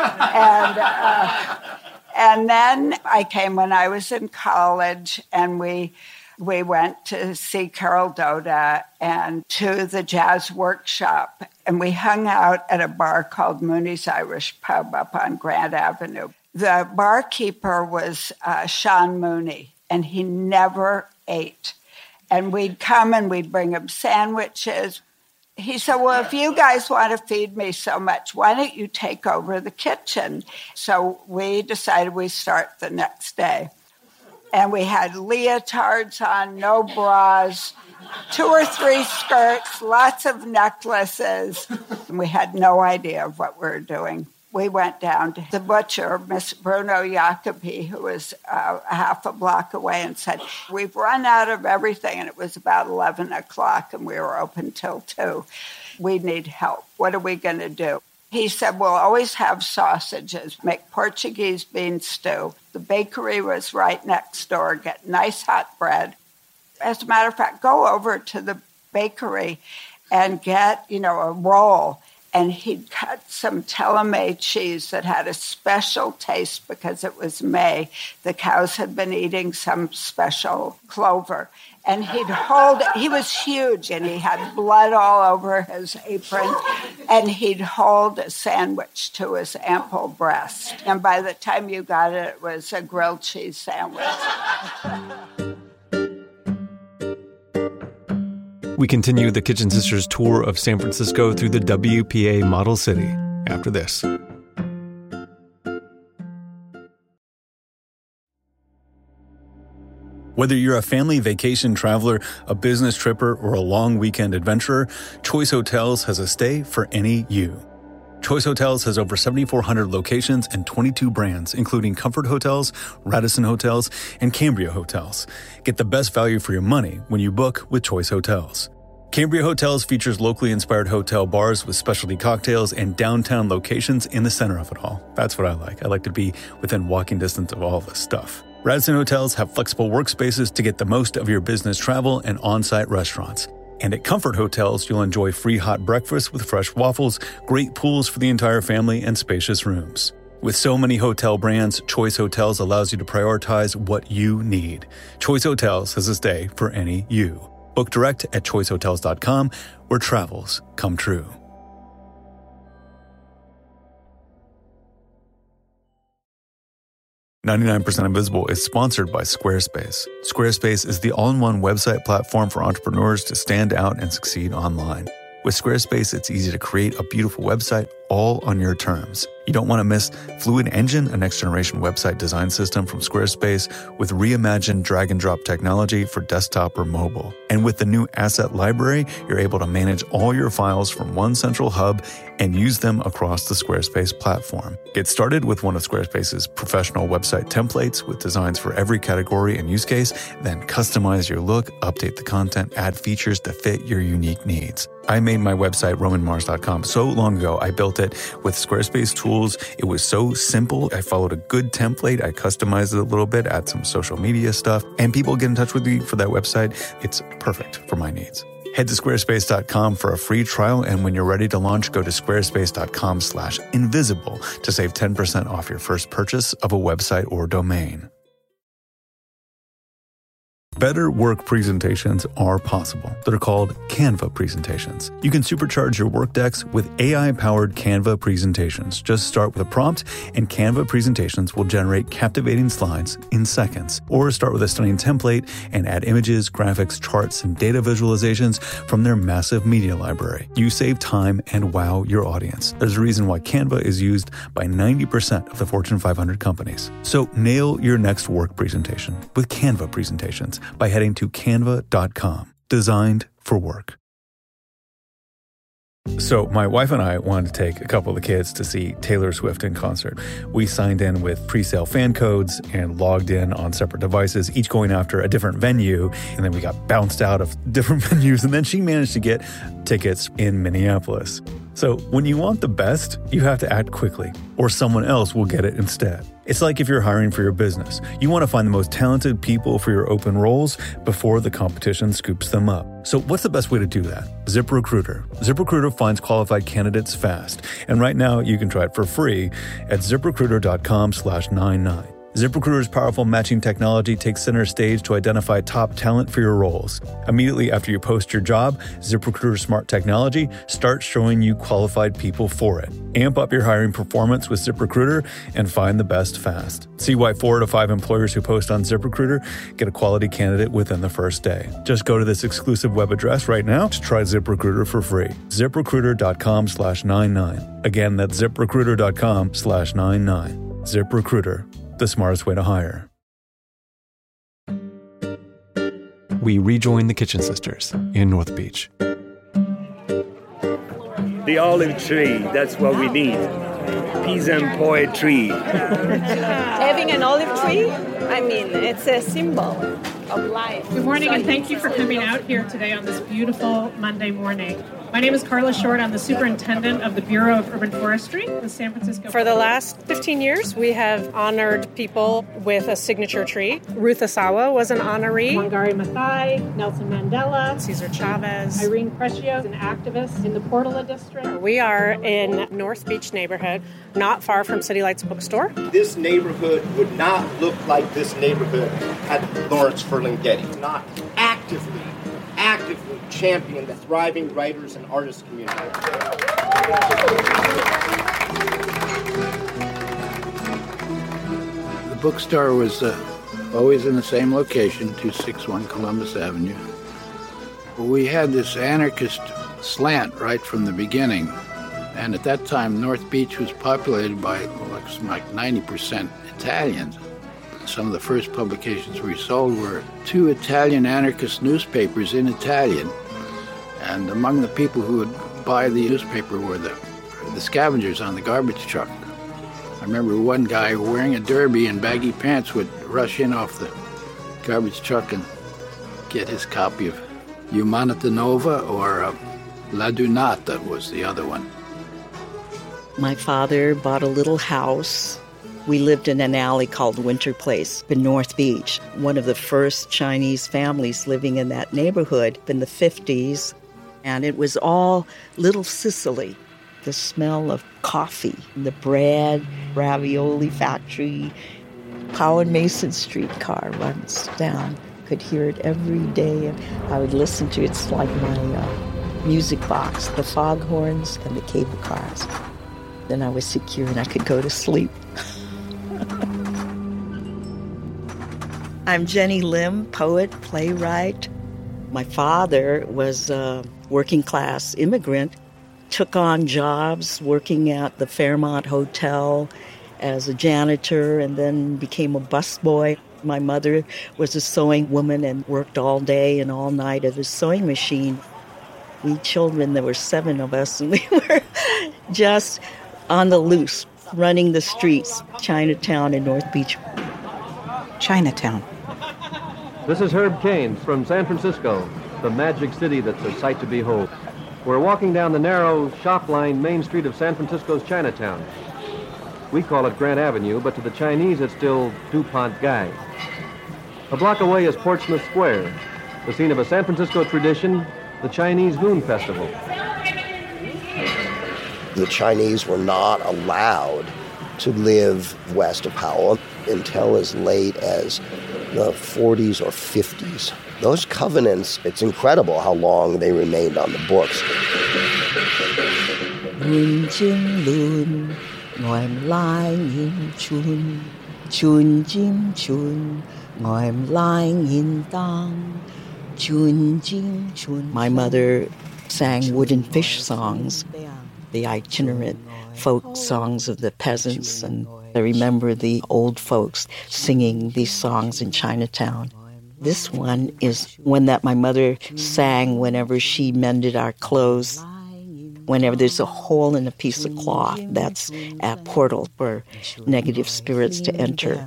Speaker 11: And then I came when I was in college, and we went to see Carol Doda and to the Jazz Workshop, and we hung out at a bar called Mooney's Irish Pub up on Grant Avenue. The barkeeper was Sean Mooney, and he never ate. And we'd come and we'd bring him sandwiches. He said, well, if you guys want to feed me so much, why don't you take over the kitchen? So we decided we'd start the next day. And we had leotards on, no bras, 2 or 3 skirts, lots of necklaces. And we had no idea of what we were doing. We went down to the butcher, Miss Bruno Jacobi, who was a half a block away, and said, we've run out of everything. And it was about 11 o'clock, and we were open till 2. We need help. What are we going to do? He said, we'll always have sausages, make Portuguese bean stew. The bakery was right next door, get nice hot bread. As a matter of fact, go over to the bakery and get, a roll. And he'd cut some Telemay cheese that had a special taste because it was May. The cows had been eating some special clover. And he was huge, and he had blood all over his apron, and he'd hold a sandwich to his ample breast. And by the time you got it, it was a grilled cheese sandwich.
Speaker 12: We continue the Kitchen Sisters tour of San Francisco through the WPA Model City after this.
Speaker 15: Whether you're a family vacation traveler, a business tripper, or a long weekend adventurer, Choice Hotels has a stay for any you. Choice Hotels has over 7,400 locations and 22 brands, including Comfort Hotels, Radisson Hotels, and Cambria Hotels. Get the best value for your money when you book with Choice Hotels. Cambria Hotels features locally inspired hotel bars with specialty cocktails and downtown locations in the center of it all. That's what I like. I like to be within walking distance of all this stuff. Radisson Hotels have flexible workspaces to get the most of your business travel and on-site restaurants. And at Comfort Hotels, you'll enjoy free hot breakfast with fresh waffles, great pools for the entire family, and spacious rooms. With so many hotel brands, Choice Hotels allows you to prioritize what you need. Choice Hotels has a stay for any you. Book direct at choicehotels.com, where travels come true. 99% Invisible is sponsored by Squarespace. Squarespace is the all-in-one website platform for entrepreneurs to stand out and succeed online. With Squarespace, it's easy to create a beautiful website all on your terms. You don't want to miss Fluid Engine, a next-generation website design system from Squarespace with reimagined drag-and-drop technology for desktop or mobile. And with the new Asset Library, you're able to manage all your files from one central hub and use them across the Squarespace platform. Get started with one of Squarespace's professional website templates with designs for every category and use case, then customize your look, update the content, add features to fit your unique needs. I made my website, RomanMars.com, so long ago. I built it with Squarespace tools. It was so simple. I followed a good template. I customized it a little bit, add some social media stuff, and people get in touch with me for that website. It's perfect for my needs. Head to squarespace.com for a free trial, and when you're ready to launch, go to squarespace.com/invisible to save 10% off your first purchase of a website or domain. Better work presentations are possible. They're called Canva presentations. You can supercharge your work decks with AI-powered Canva presentations. Just start with a prompt, and Canva presentations will generate captivating slides in seconds. Or start with a stunning template and add images, graphics, charts, and data visualizations from their massive media library. You save time and wow your audience. There's a reason why Canva is used by 90% of the Fortune 500 companies. So nail your next work presentation with Canva presentations by heading to canva.com. Designed for work. So my wife and I wanted to take a couple of the kids to see Taylor Swift in concert. We signed in with pre-sale fan codes and logged in on separate devices, each going after a different venue. And then we got bounced out of different venues. And then she managed to get tickets in Minneapolis. So when you want the best, you have to act quickly, or someone else will get it instead. It's like if you're hiring for your business. You want to find the most talented people for your open roles before the competition scoops them up. So what's the best way to do that? ZipRecruiter. ZipRecruiter finds qualified candidates fast. And right now you can try it for free at ZipRecruiter.com/99. ZipRecruiter's powerful matching technology takes center stage to identify top talent for your roles. Immediately after you post your job, ZipRecruiter's smart technology starts showing you qualified people for it. Amp up your hiring performance with ZipRecruiter and find the best fast. See why 4 to 5 employers who post on ZipRecruiter get a quality candidate within the first day. Just go to this exclusive web address right now to try ZipRecruiter for free. ZipRecruiter.com/99. Again, that's ZipRecruiter.com/99. ZipRecruiter. The smartest way to hire.
Speaker 12: We rejoin the Kitchen Sisters in North Beach.
Speaker 10: The olive tree, that's what we need. Peace and poetry.
Speaker 13: Having an olive tree, I mean, it's a symbol of life.
Speaker 14: Good morning, and thank you for coming out here today on this beautiful Monday morning. My name is Carla Short. I'm the superintendent of the Bureau of Urban Forestry in San Francisco.
Speaker 16: For the last 15 years, we have honored people with a signature tree. Ruth Asawa was an honoree.
Speaker 14: Wangari Maathai, Nelson Mandela,
Speaker 16: Cesar Chavez.
Speaker 14: Irene Crescio, an activist in the Portola district.
Speaker 16: We are in North Beach neighborhood, not far from City Lights Bookstore.
Speaker 24: This neighborhood would not look like this neighborhood had Lawrence Ferlinghetti not actively champion the thriving writers and artists community.
Speaker 25: The bookstore was always in the same location, 261 Columbus Avenue. We had this anarchist slant right from the beginning. And at that time, North Beach was populated by like 90% Italians. Some of the first publications we sold were 2 Italian anarchist newspapers in Italian. And among the people who would buy the newspaper were the the scavengers on the garbage truck. I remember one guy wearing a derby and baggy pants would rush in off the garbage truck and get his copy of Umanita Nova or La Dunata was the other one.
Speaker 17: My father bought a little house. We lived in an alley called Winter Place in North Beach. One of the first Chinese families living in that neighborhood in the 50s. And it was all Little Sicily. The smell of coffee, the bread, ravioli factory. Powell Mason streetcar runs down. Could hear it every day. I would listen to it. It's like my music box, the foghorns and the cable cars. Then I was secure and I could go to sleep. I'm Jenny Lim, poet, playwright. My father was a working-class immigrant, took on jobs working at the Fairmont Hotel as a janitor and then became a busboy. My mother was a sewing woman and worked all day and all night at a sewing machine. We children, there were 7 of us, and we were just on the loose, running the streets, Chinatown and North Beach.
Speaker 4: Chinatown.
Speaker 18: This is Herb Cain from San Francisco, the magic city that's a sight to behold. We're walking down the narrow, shop-lined main street of San Francisco's Chinatown. We call it Grant Avenue, but to the Chinese it's still DuPont Gai. A block away is Portsmouth Square, the scene of a San Francisco tradition, the Chinese Moon Festival.
Speaker 3: The Chinese were not allowed to live west of Powell until as late as the 40s or 50s. Those covenants, it's incredible how long they remained on the books.
Speaker 17: My mother sang wooden fish songs, the itinerant folk songs of the peasants, and I remember the old folks singing these songs in Chinatown. This one is one that my mother sang whenever she mended our clothes. Whenever there's a hole in a piece of cloth, that's a portal for negative spirits to enter.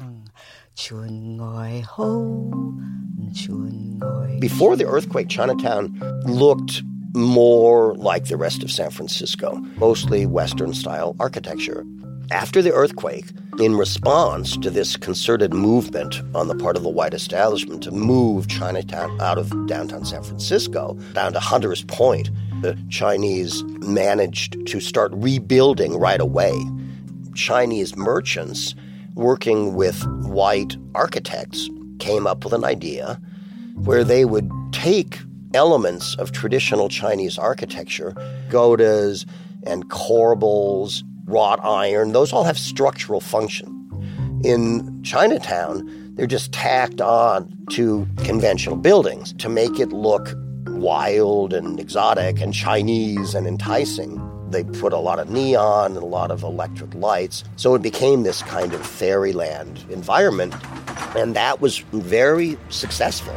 Speaker 3: Before the earthquake, Chinatown looked more like the rest of San Francisco, mostly Western-style architecture. After the earthquake, in response to this concerted movement on the part of the white establishment to move Chinatown out of downtown San Francisco down to Hunters Point, the Chinese managed to start rebuilding right away. Chinese merchants working with white architects came up with an idea where they would take elements of traditional Chinese architecture, godas and corbels, wrought iron, those all have structural function. In Chinatown, they're just tacked on to conventional buildings to make it look wild and exotic and Chinese and enticing. They put a lot of neon and a lot of electric lights, so it became this kind of fairyland environment, and that was very successful.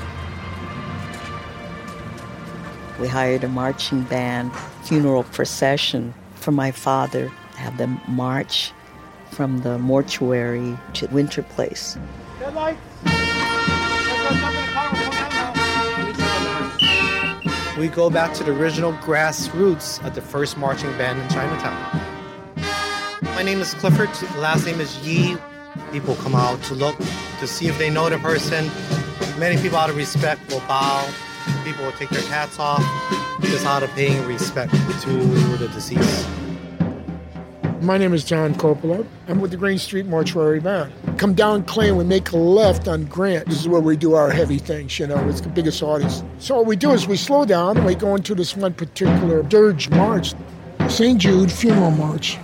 Speaker 17: We hired a marching band, funeral procession for my father, have them march from the mortuary to Winter Place.
Speaker 19: We go back to the original grassroots of the first marching band in Chinatown. My name is Clifford, last name is Yi. People come out to look, to see if they know the person. Many people out of respect will bow. People will take their hats off, just out of paying respect to the deceased.
Speaker 20: My name is John Coppola. I'm with the Green Street Mortuary Band. Come down Clay and we make a left on Grant. This is where we do our heavy things, you know, it's the biggest audience. So what we do is we slow down and we go into this one particular dirge march, St. Jude Funeral March.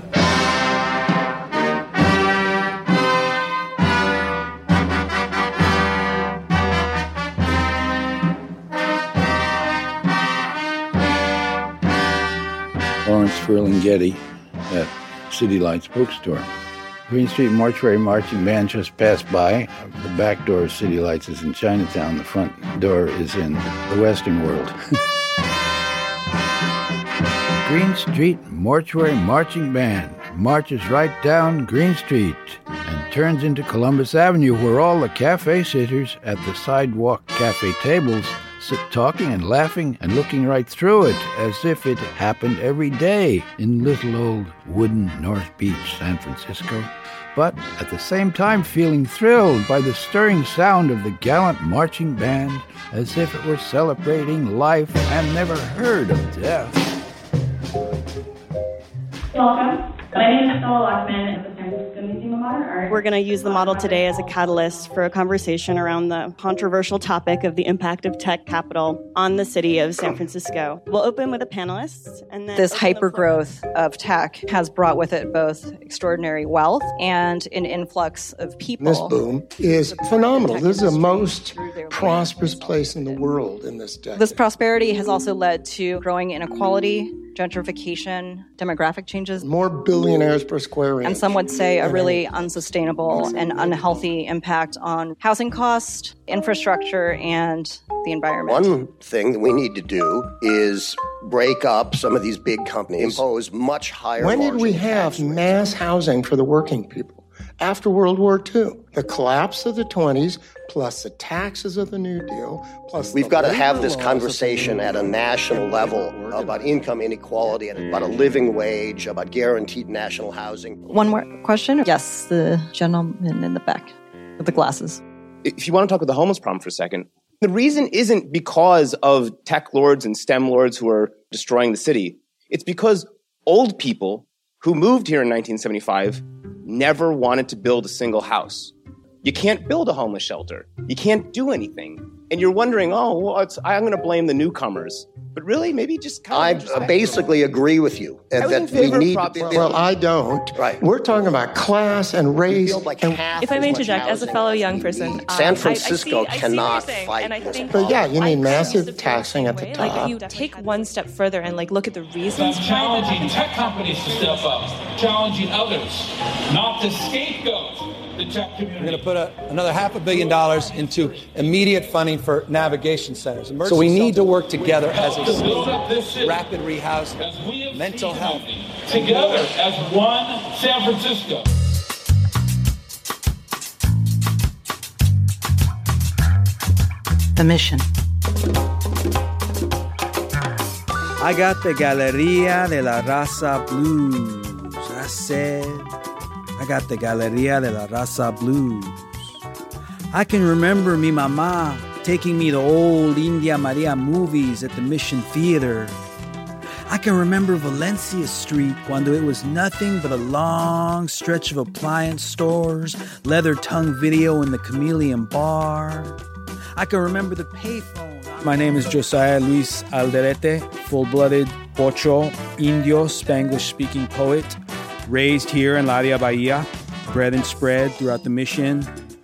Speaker 25: Lawrence Ferlinghetti at City Lights Bookstore. Green Street Mortuary Marching Band just passed by. The back door of City Lights is in Chinatown. The front door is in the Western world. Green Street Mortuary Marching Band marches right down Green Street and turns into Columbus Avenue, where all the cafe sitters at the sidewalk cafe tables sit talking and laughing and looking right through it as if it happened every day in little old wooden North Beach, San Francisco. But at the same time feeling thrilled by the stirring sound of the gallant marching band as if it were celebrating life and never heard of death.
Speaker 1: Welcome. My name is Stella Lockman at the San Francisco Museum of Modern Art. We're going to use the model today as a catalyst for a conversation around the controversial topic of the impact of tech capital on the city of San Francisco. We'll open with the panelists. And then
Speaker 5: this hypergrowth of tech has brought with it both extraordinary wealth and an influx of people.
Speaker 20: This boom is phenomenal. This is the most prosperous place in the world in this decade.
Speaker 5: This prosperity has also led to growing inequality, gentrification, demographic changes.
Speaker 20: More billionaires per square inch.
Speaker 5: And some would say a really unsustainable and unhealthy impact on housing costs, infrastructure, and the environment.
Speaker 3: One thing that we need to do is break up some of these big companies, impose much higher
Speaker 20: When did we have mass housing for the working people? After World War II. The collapse of the 20s, plus the taxes of the New Deal, plus
Speaker 3: we've got to have this conversation at a national level about income inequality and about a living wage, about guaranteed national housing.
Speaker 5: One more question? Yes, the gentleman in the back with the glasses.
Speaker 21: If you want to talk about the homeless problem for a second, the reason isn't because of tech lords and STEM lords who are destroying the city. It's because old people who moved here in 1975 never wanted to build a single house. You can't build a homeless shelter. You can't do anything. And you're wondering, I'm going to blame the newcomers. But really, maybe just
Speaker 3: I basically agree with you that we need to.
Speaker 20: Well, I don't.
Speaker 3: Right.
Speaker 20: We're talking about class and race.
Speaker 1: If I may interject, as a fellow young person,
Speaker 3: San Francisco
Speaker 1: I see
Speaker 3: cannot
Speaker 1: what you're saying,
Speaker 3: fight
Speaker 1: and I think,
Speaker 20: But yeah, you need massive taxing at the top.
Speaker 1: Like, if you take one step further and look at the reasons why
Speaker 22: challenging tech companies to step up, challenging others, not to scapegoat the tech community.
Speaker 23: We're going to put another $500 million into immediate funding for navigation centers. So we need to work together as a city. Rapid rehousing, mental health.
Speaker 22: Together as one San Francisco.
Speaker 4: The mission.
Speaker 26: I got the Galeria de la Raza Blues. I said, I got the Galeria de la Raza Blues. I can remember mi mamá taking me to old India Maria movies at the Mission Theater. I can remember Valencia Street cuando it was nothing but a long stretch of appliance stores, leather tongue video in the Chameleon Bar. I can remember the payphone. My name is Josiah Luis Alderete, full-blooded Pocho, Indio, Spanglish-speaking poet, raised here in La Bahia, bred and spread throughout the Mission.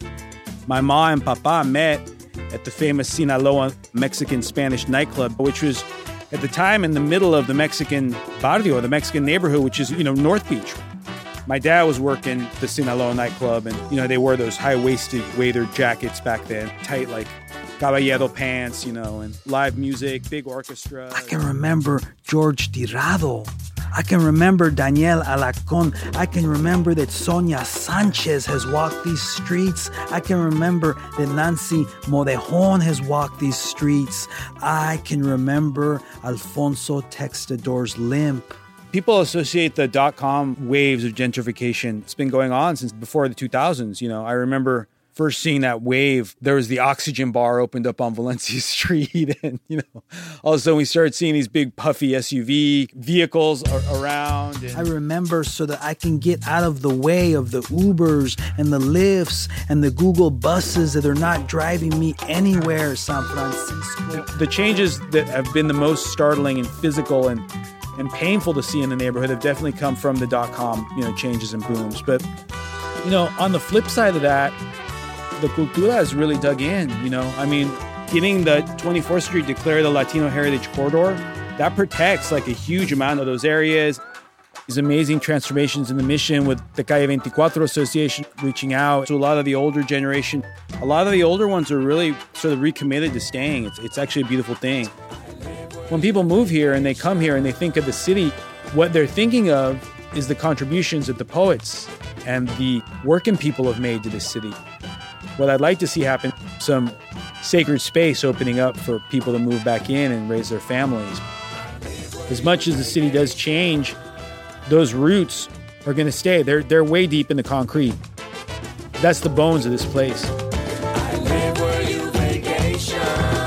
Speaker 26: My ma and papa met at the famous Sinaloa Mexican-Spanish nightclub, which was at the time in the middle of the Mexican barrio, the Mexican neighborhood, which is, North Beach. My dad was working the Sinaloa nightclub, and, they wore those high-waisted waiter jackets back then, tight, like, caballero pants, and live music, big orchestra. I can remember George Tirado. I can remember Daniel Alacon. I can remember that Sonia Sanchez has walked these streets. I can remember that Nancy Modejon has walked these streets. I can remember Alfonso Textador's limp. People associate the .com waves of gentrification. It's been going on since before the 2000s. I remember first seeing that wave. There was the Oxygen bar opened up on Valencia Street. And, all of a sudden we started seeing these big puffy SUV vehicles around. And I remember so that I can get out of the way of the Ubers and the Lyfts and the Google buses that are not driving me anywhere, San Francisco. The changes that have been the most startling and physical and painful to see in the neighborhood have definitely come from the .com, changes and booms. But, on the flip side of that, the Cultura has really dug in, getting the 24th Street declared the Latino Heritage Corridor, that protects like a huge amount of those areas. These amazing transformations in the Mission with the Calle 24 Association reaching out to a lot of the older generation. A lot of the older ones are really sort of recommitted to staying. It's actually a beautiful thing.
Speaker 2: When people move here and they come here and they think of the city, what they're thinking of is the contributions that the poets and the working people have made to this city. What I'd like to see happen, some sacred space opening up for people to move back in and raise their families. As much as the city does change, those roots are going to stay. They're way deep in the concrete. That's the bones of this place.
Speaker 6: I live where you vacation.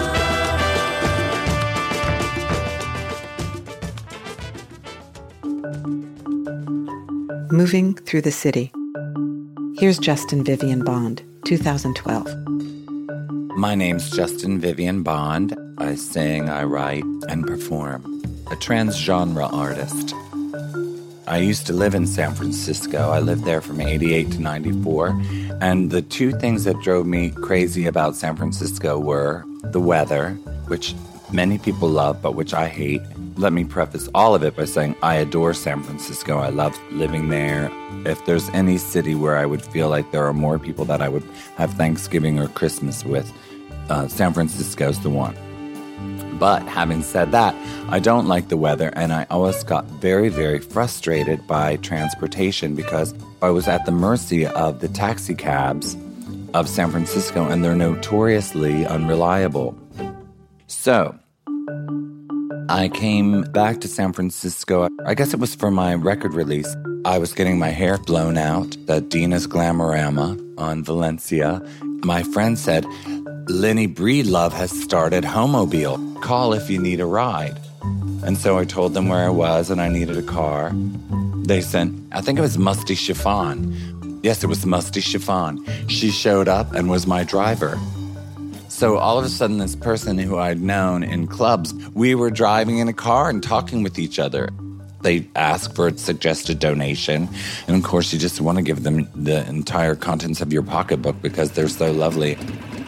Speaker 4: Moving through the city. Here's Justin Vivian Bond, 2012.
Speaker 7: My name's Justin Vivian Bond. I sing, I write, and perform. A transgenre artist. I used to live in San Francisco. I lived there from 88 to 94. And the two things that drove me crazy about San Francisco were the weather, which many people love, but which I hate. Let me preface all of it by saying I adore San Francisco. I love living there. If there's any city where I would feel like there are more people that I would have Thanksgiving or Christmas with, San Francisco's the one. But having said that, I don't like the weather, and I always got very, very frustrated by transportation because I was at the mercy of the taxi cabs of San Francisco, and they're notoriously unreliable. So I came back to San Francisco. I guess it was for my record release. I was getting my hair blown out at Dina's Glamorama on Valencia. My friend said, Lenny Breedlove has started Homobile. Call if you need a ride. And so I told them where I was and I needed a car. They sent, I think it was Musty Chiffon. Yes, it was Musty Chiffon. She showed up and was my driver. So all of a sudden, this person who I'd known in clubs, we were driving in a car and talking with each other. They ask for a suggested donation. And of course, you just want to give them the entire contents of your pocketbook because they're so lovely.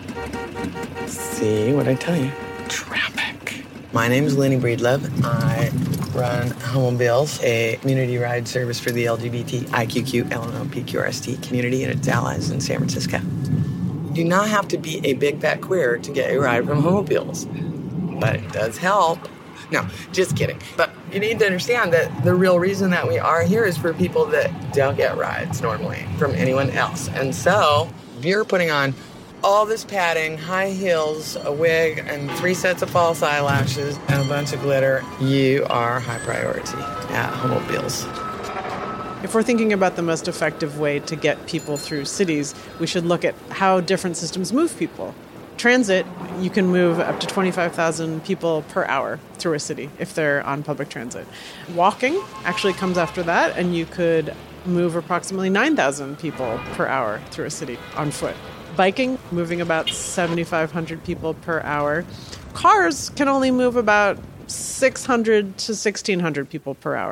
Speaker 8: See what I tell you. Traffic. My name is Lenny Breedlove. I run Homobiles, a community ride service for the LGBTIQQ LMNOPQRST community and its allies in San Francisco. You do not have to be a big fat queer to get a ride from Homobiles, but it does help. No, just kidding. But you need to understand that the real reason that we are here is for people that don't get rides normally from anyone else. And so, if you're putting on all this padding, high heels, a wig, and 3 sets of false eyelashes, and a bunch of glitter, you are high priority at Homobiles.
Speaker 9: If we're thinking about the most effective way to get people through cities, we should look at how different systems move people. Transit, you can move up to 25,000 people per hour through a city if they're on public transit. Walking actually comes after that, and you could move approximately 9,000 people per hour through a city on foot. Biking, moving about 7,500 people per hour. Cars can only move about 600 to 1,600 people per hour.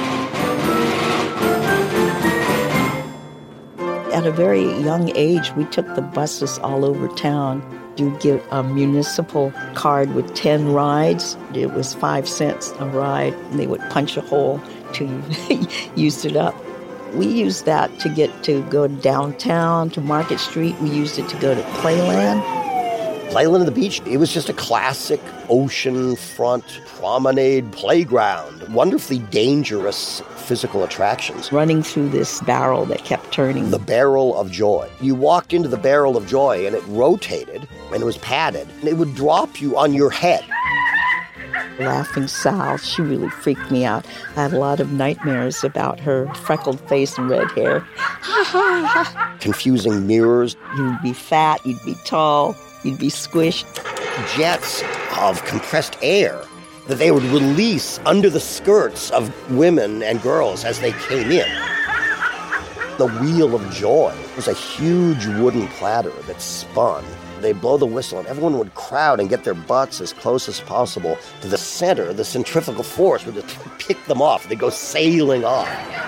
Speaker 17: At a very young age, we took the buses all over town. You'd get a municipal card with 10 rides. It was 5 cents a ride, and they would punch a hole till you used it up. We used that to get to go downtown to Market Street. We used it to go to Playland.
Speaker 3: Playland at the beach, it was just a classic oceanfront promenade playground. Wonderfully dangerous physical attractions.
Speaker 17: Running through this barrel that kept turning.
Speaker 3: The Barrel of Joy. You walked into the Barrel of Joy and it rotated and it was padded and it would drop you on your head.
Speaker 17: Laughing Sal, she really freaked me out. I had a lot of nightmares about her freckled face and red hair.
Speaker 3: Confusing mirrors.
Speaker 17: You'd be fat, you'd be tall, you'd be squished.
Speaker 3: Jets of compressed air that they would release under the skirts of women and girls as they came in. The Wheel of Joy was a huge wooden platter that spun. They'd blow the whistle and everyone would crowd and get their butts as close as possible to the center. The centrifugal force would just pick them off. They'd go sailing off.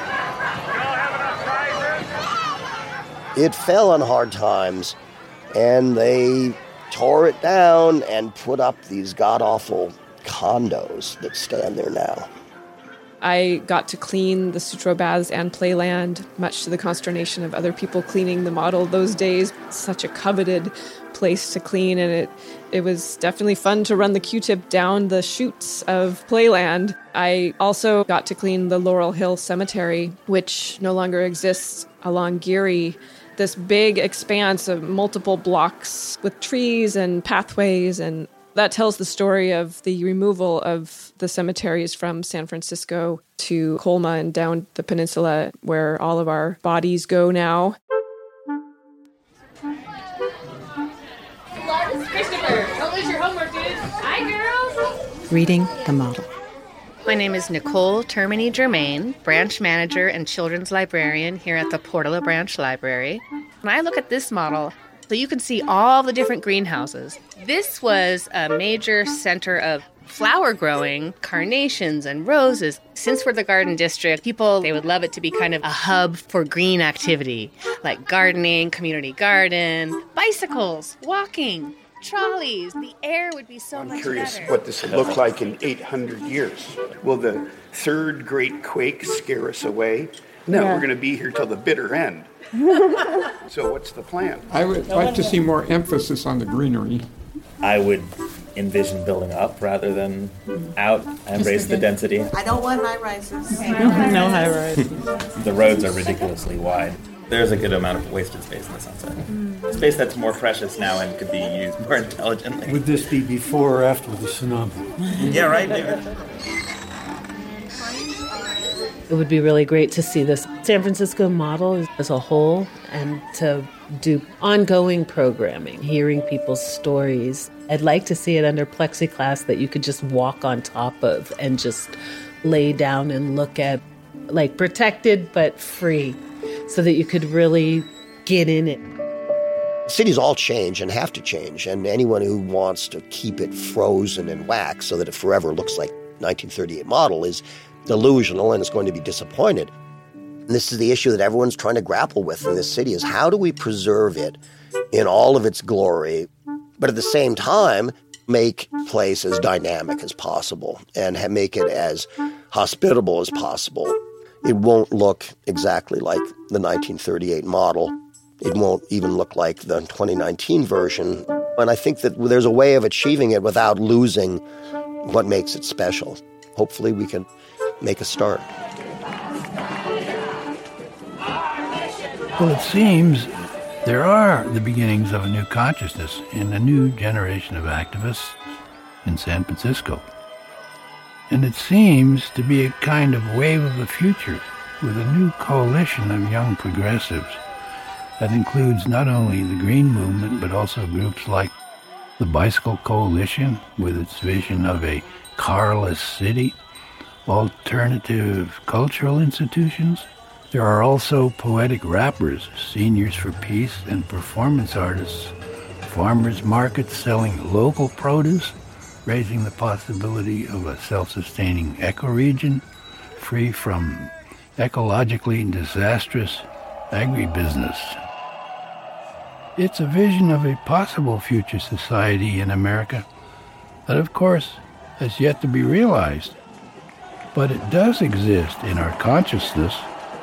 Speaker 3: It fell on hard times, and they tore it down and put up these god-awful condos that stand there now.
Speaker 10: I got to clean the Sutro baths and playland, much to the consternation of other people cleaning the model those days. Such a coveted place to clean, and it was definitely fun to run the Q-tip down the chutes of playland. I also got to clean the Laurel Hill Cemetery, which no longer exists, along Geary. This big expanse of multiple blocks with trees and pathways, and that tells the story of the removal of the cemeteries from San Francisco to Colma and down the peninsula, where all of our bodies go now.
Speaker 11: Christopher, don't lose your homework, dude. Hi, girls.
Speaker 4: Reading the model.
Speaker 12: My name is Nicole Termini Germain, branch manager and children's librarian here at the Portola Branch Library. When I look at this model, so you can see all the different greenhouses. This was a major center of flower growing, carnations and roses. Since we're the garden district, people, they would love it to be kind of a hub for green activity, like gardening, community garden, bicycles, walking, trolleys. The air would be so much better.
Speaker 13: I'm curious what this will look like in 800 years. Will the third great quake scare us away? No, we're going to be here till the bitter end. So what's the plan?
Speaker 14: I would like to see more emphasis on the greenery.
Speaker 15: I would envision building up rather than out. I embrace the density.
Speaker 27: I don't want high rises.
Speaker 9: No high rises.
Speaker 15: The roads are ridiculously wide. There's a good amount of wasted space in the Sunset. Space that's more precious now and could be used more intelligently.
Speaker 28: Would this be before or after the tsunami?
Speaker 15: Yeah, right, David.
Speaker 29: It would be really great to see this San Francisco model as a whole and to do ongoing programming, hearing people's stories. I'd like to see it under plexiglass that you could just walk on top of and just lay down and look at, like protected but free, so that you could really get in it.
Speaker 3: Cities all change and have to change, and anyone who wants to keep it frozen in wax so that it forever looks like 1938 model is delusional and is going to be disappointed. And this is the issue that everyone's trying to grapple with in this city, is how do we preserve it in all of its glory, but at the same time make place as dynamic as possible and make it as hospitable as possible. It won't look exactly like the 1938 model. It won't even look like the 2019 version. And I think that there's a way of achieving it without losing what makes it special. Hopefully we can make a start.
Speaker 25: Well, it seems there are the beginnings of a new consciousness in a new generation of activists in San Francisco. And it seems to be a kind of wave of the future with a new coalition of young progressives that includes not only the Green Movement, but also groups like the Bicycle Coalition with its vision of a carless city, alternative cultural institutions. There are also poetic rappers, Seniors for Peace, and performance artists, farmers markets selling local produce, raising the possibility of a self-sustaining ecoregion free from ecologically disastrous agribusiness. It's a vision of a possible future society in America that, of course, has yet to be realized. But it does exist in our consciousness.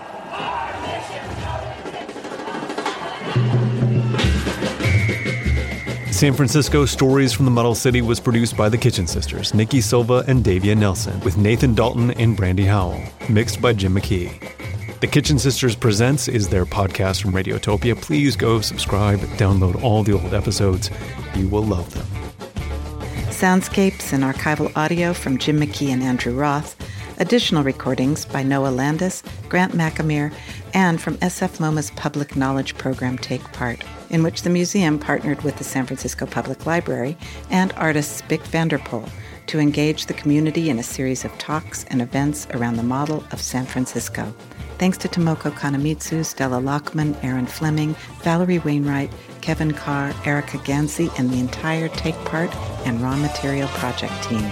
Speaker 30: San Francisco Stories from the Model City was produced by the Kitchen Sisters, Nikki Silva and Davia Nelson, with Nathan Dalton and Brandy Howell, mixed by Jim McKee. The Kitchen Sisters Presents is their podcast from Radiotopia. Please go subscribe, download all the old episodes. You will love them.
Speaker 4: Soundscapes and archival audio from Jim McKee and Andrew Roth. Additional recordings by Noah Landis, Grant McAmere, and from SF MoMA's Public Knowledge Program Take Part, in which the museum partnered with the San Francisco Public Library and artist Bick Vanderpool to engage the community in a series of talks and events around the model of San Francisco. Thanks to Tomoko Kanamitsu, Stella Lockman, Aaron Fleming, Valerie Wainwright, Kevin Carr, Erica Gansi, and the entire Take Part and Raw Material Project teams.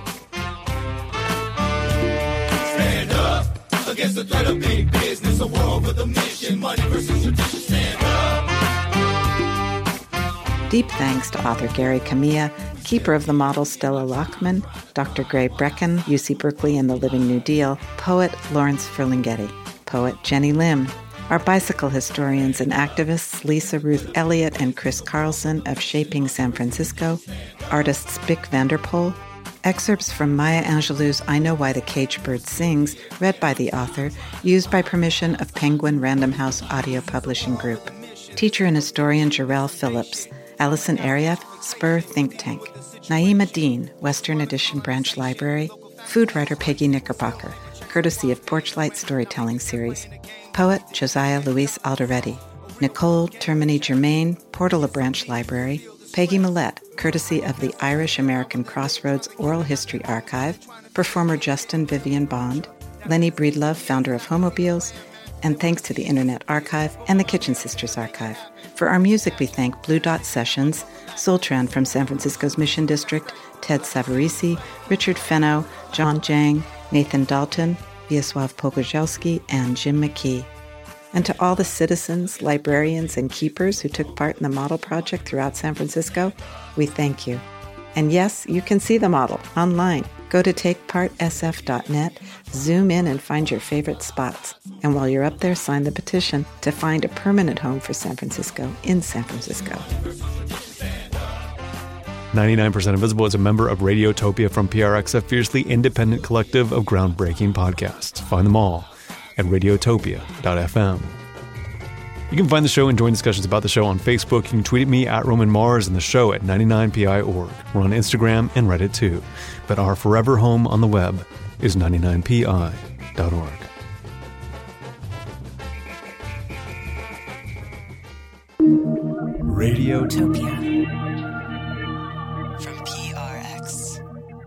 Speaker 6: Stand up against the threat of big business, a world with a mission, money versus tradition. Stand up.
Speaker 4: Deep thanks to author Gary Kamiya, keeper of the model Stella Lockman, Dr. Gray Brecken, UC Berkeley and the Living New Deal, poet Lawrence Ferlinghetti, poet Jenny Lim, our bicycle historians and activists Lisa Ruth Elliott and Chris Carlson of Shaping San Francisco, artists Bick Vanderpoel, excerpts from Maya Angelou's I Know Why the Caged Bird Sings, read by the author, used by permission of Penguin Random House Audio Publishing Group. Teacher and historian Jarrell Phillips, Allison Arieff, Spur Think Tank, Naima Dean, Western Edition Branch Library, food writer Peggy Knickerbocker, courtesy of Porchlight Storytelling Series, poet Josiah Luis Alderete, Nicole Termini Germain, Portola Branch Library, Peggy Millette, courtesy of the Irish American Crossroads Oral History Archive, performer Justin Vivian Bond, Lenny Breedlove, founder of Homobiles, and thanks to the Internet Archive and the Kitchen Sisters Archive. For our music, we thank Blue Dot Sessions, Sultran from San Francisco's Mission District, Ted Savarisi, Richard Fenno, John Jang, Nathan Dalton, Wiesław Pogorzelski, and Jim McKee. And to all the citizens, librarians, and keepers who took part in the model project throughout San Francisco, we thank you. And yes, you can see the model online. Go to takepartsf.net, zoom in and find your favorite spots. And while you're up there, sign the petition to find a permanent home for San Francisco in San Francisco.
Speaker 30: 99% Invisible is a member of Radiotopia from PRX, a fiercely independent collective of groundbreaking podcasts. Find them all at radiotopia.fm. You can find the show and join discussions about the show on Facebook. You can tweet at me at Roman Mars and the show at 99pi.org. We're on Instagram and Reddit too. But our forever home on the web is 99pi.org.
Speaker 1: Radiotopia.
Speaker 5: From PRX.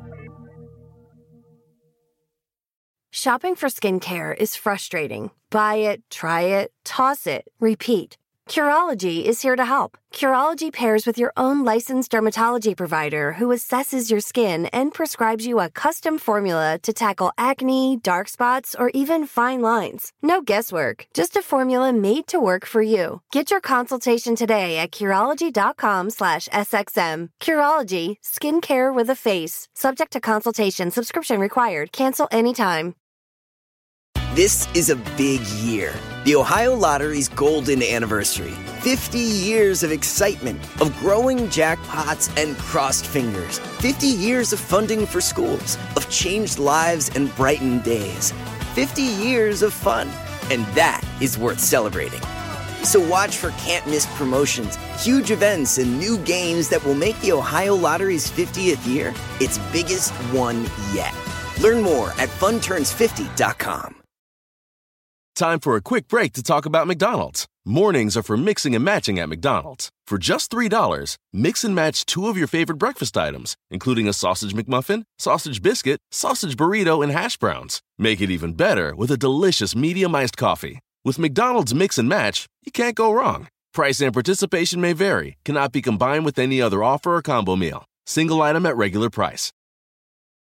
Speaker 16: Shopping for skincare is frustrating. Buy it, try it, toss it, repeat. Curology is here to help. Curology pairs with your own licensed dermatology provider who assesses your skin and prescribes you a custom formula to tackle acne, dark spots, or even fine lines. No guesswork, just a formula made to work for you. Get your consultation today at Curology.com/SXM. Curology, skincare with a face. Subject to consultation, subscription required. Cancel anytime.
Speaker 18: This is a big year. The Ohio Lottery's golden anniversary. 50 years of excitement, of growing jackpots and crossed fingers. 50 years of funding for schools, of changed lives and brightened days. 50 years of fun, and that is worth celebrating. So watch for can't-miss promotions, huge events, and new games that will make the Ohio Lottery's 50th year its biggest one yet. Learn more at funturns50.com.
Speaker 19: Time for a quick break to talk about McDonald's. Mornings are for mixing and matching at McDonald's. For just $3, mix and match 2 of your favorite breakfast items, including a sausage McMuffin, sausage biscuit, sausage burrito, and hash browns. Make it even better with a delicious medium iced coffee. With McDonald's Mix and Match, you can't go wrong. Price and participation may vary, cannot be combined with any other offer or combo meal. Single item at regular price.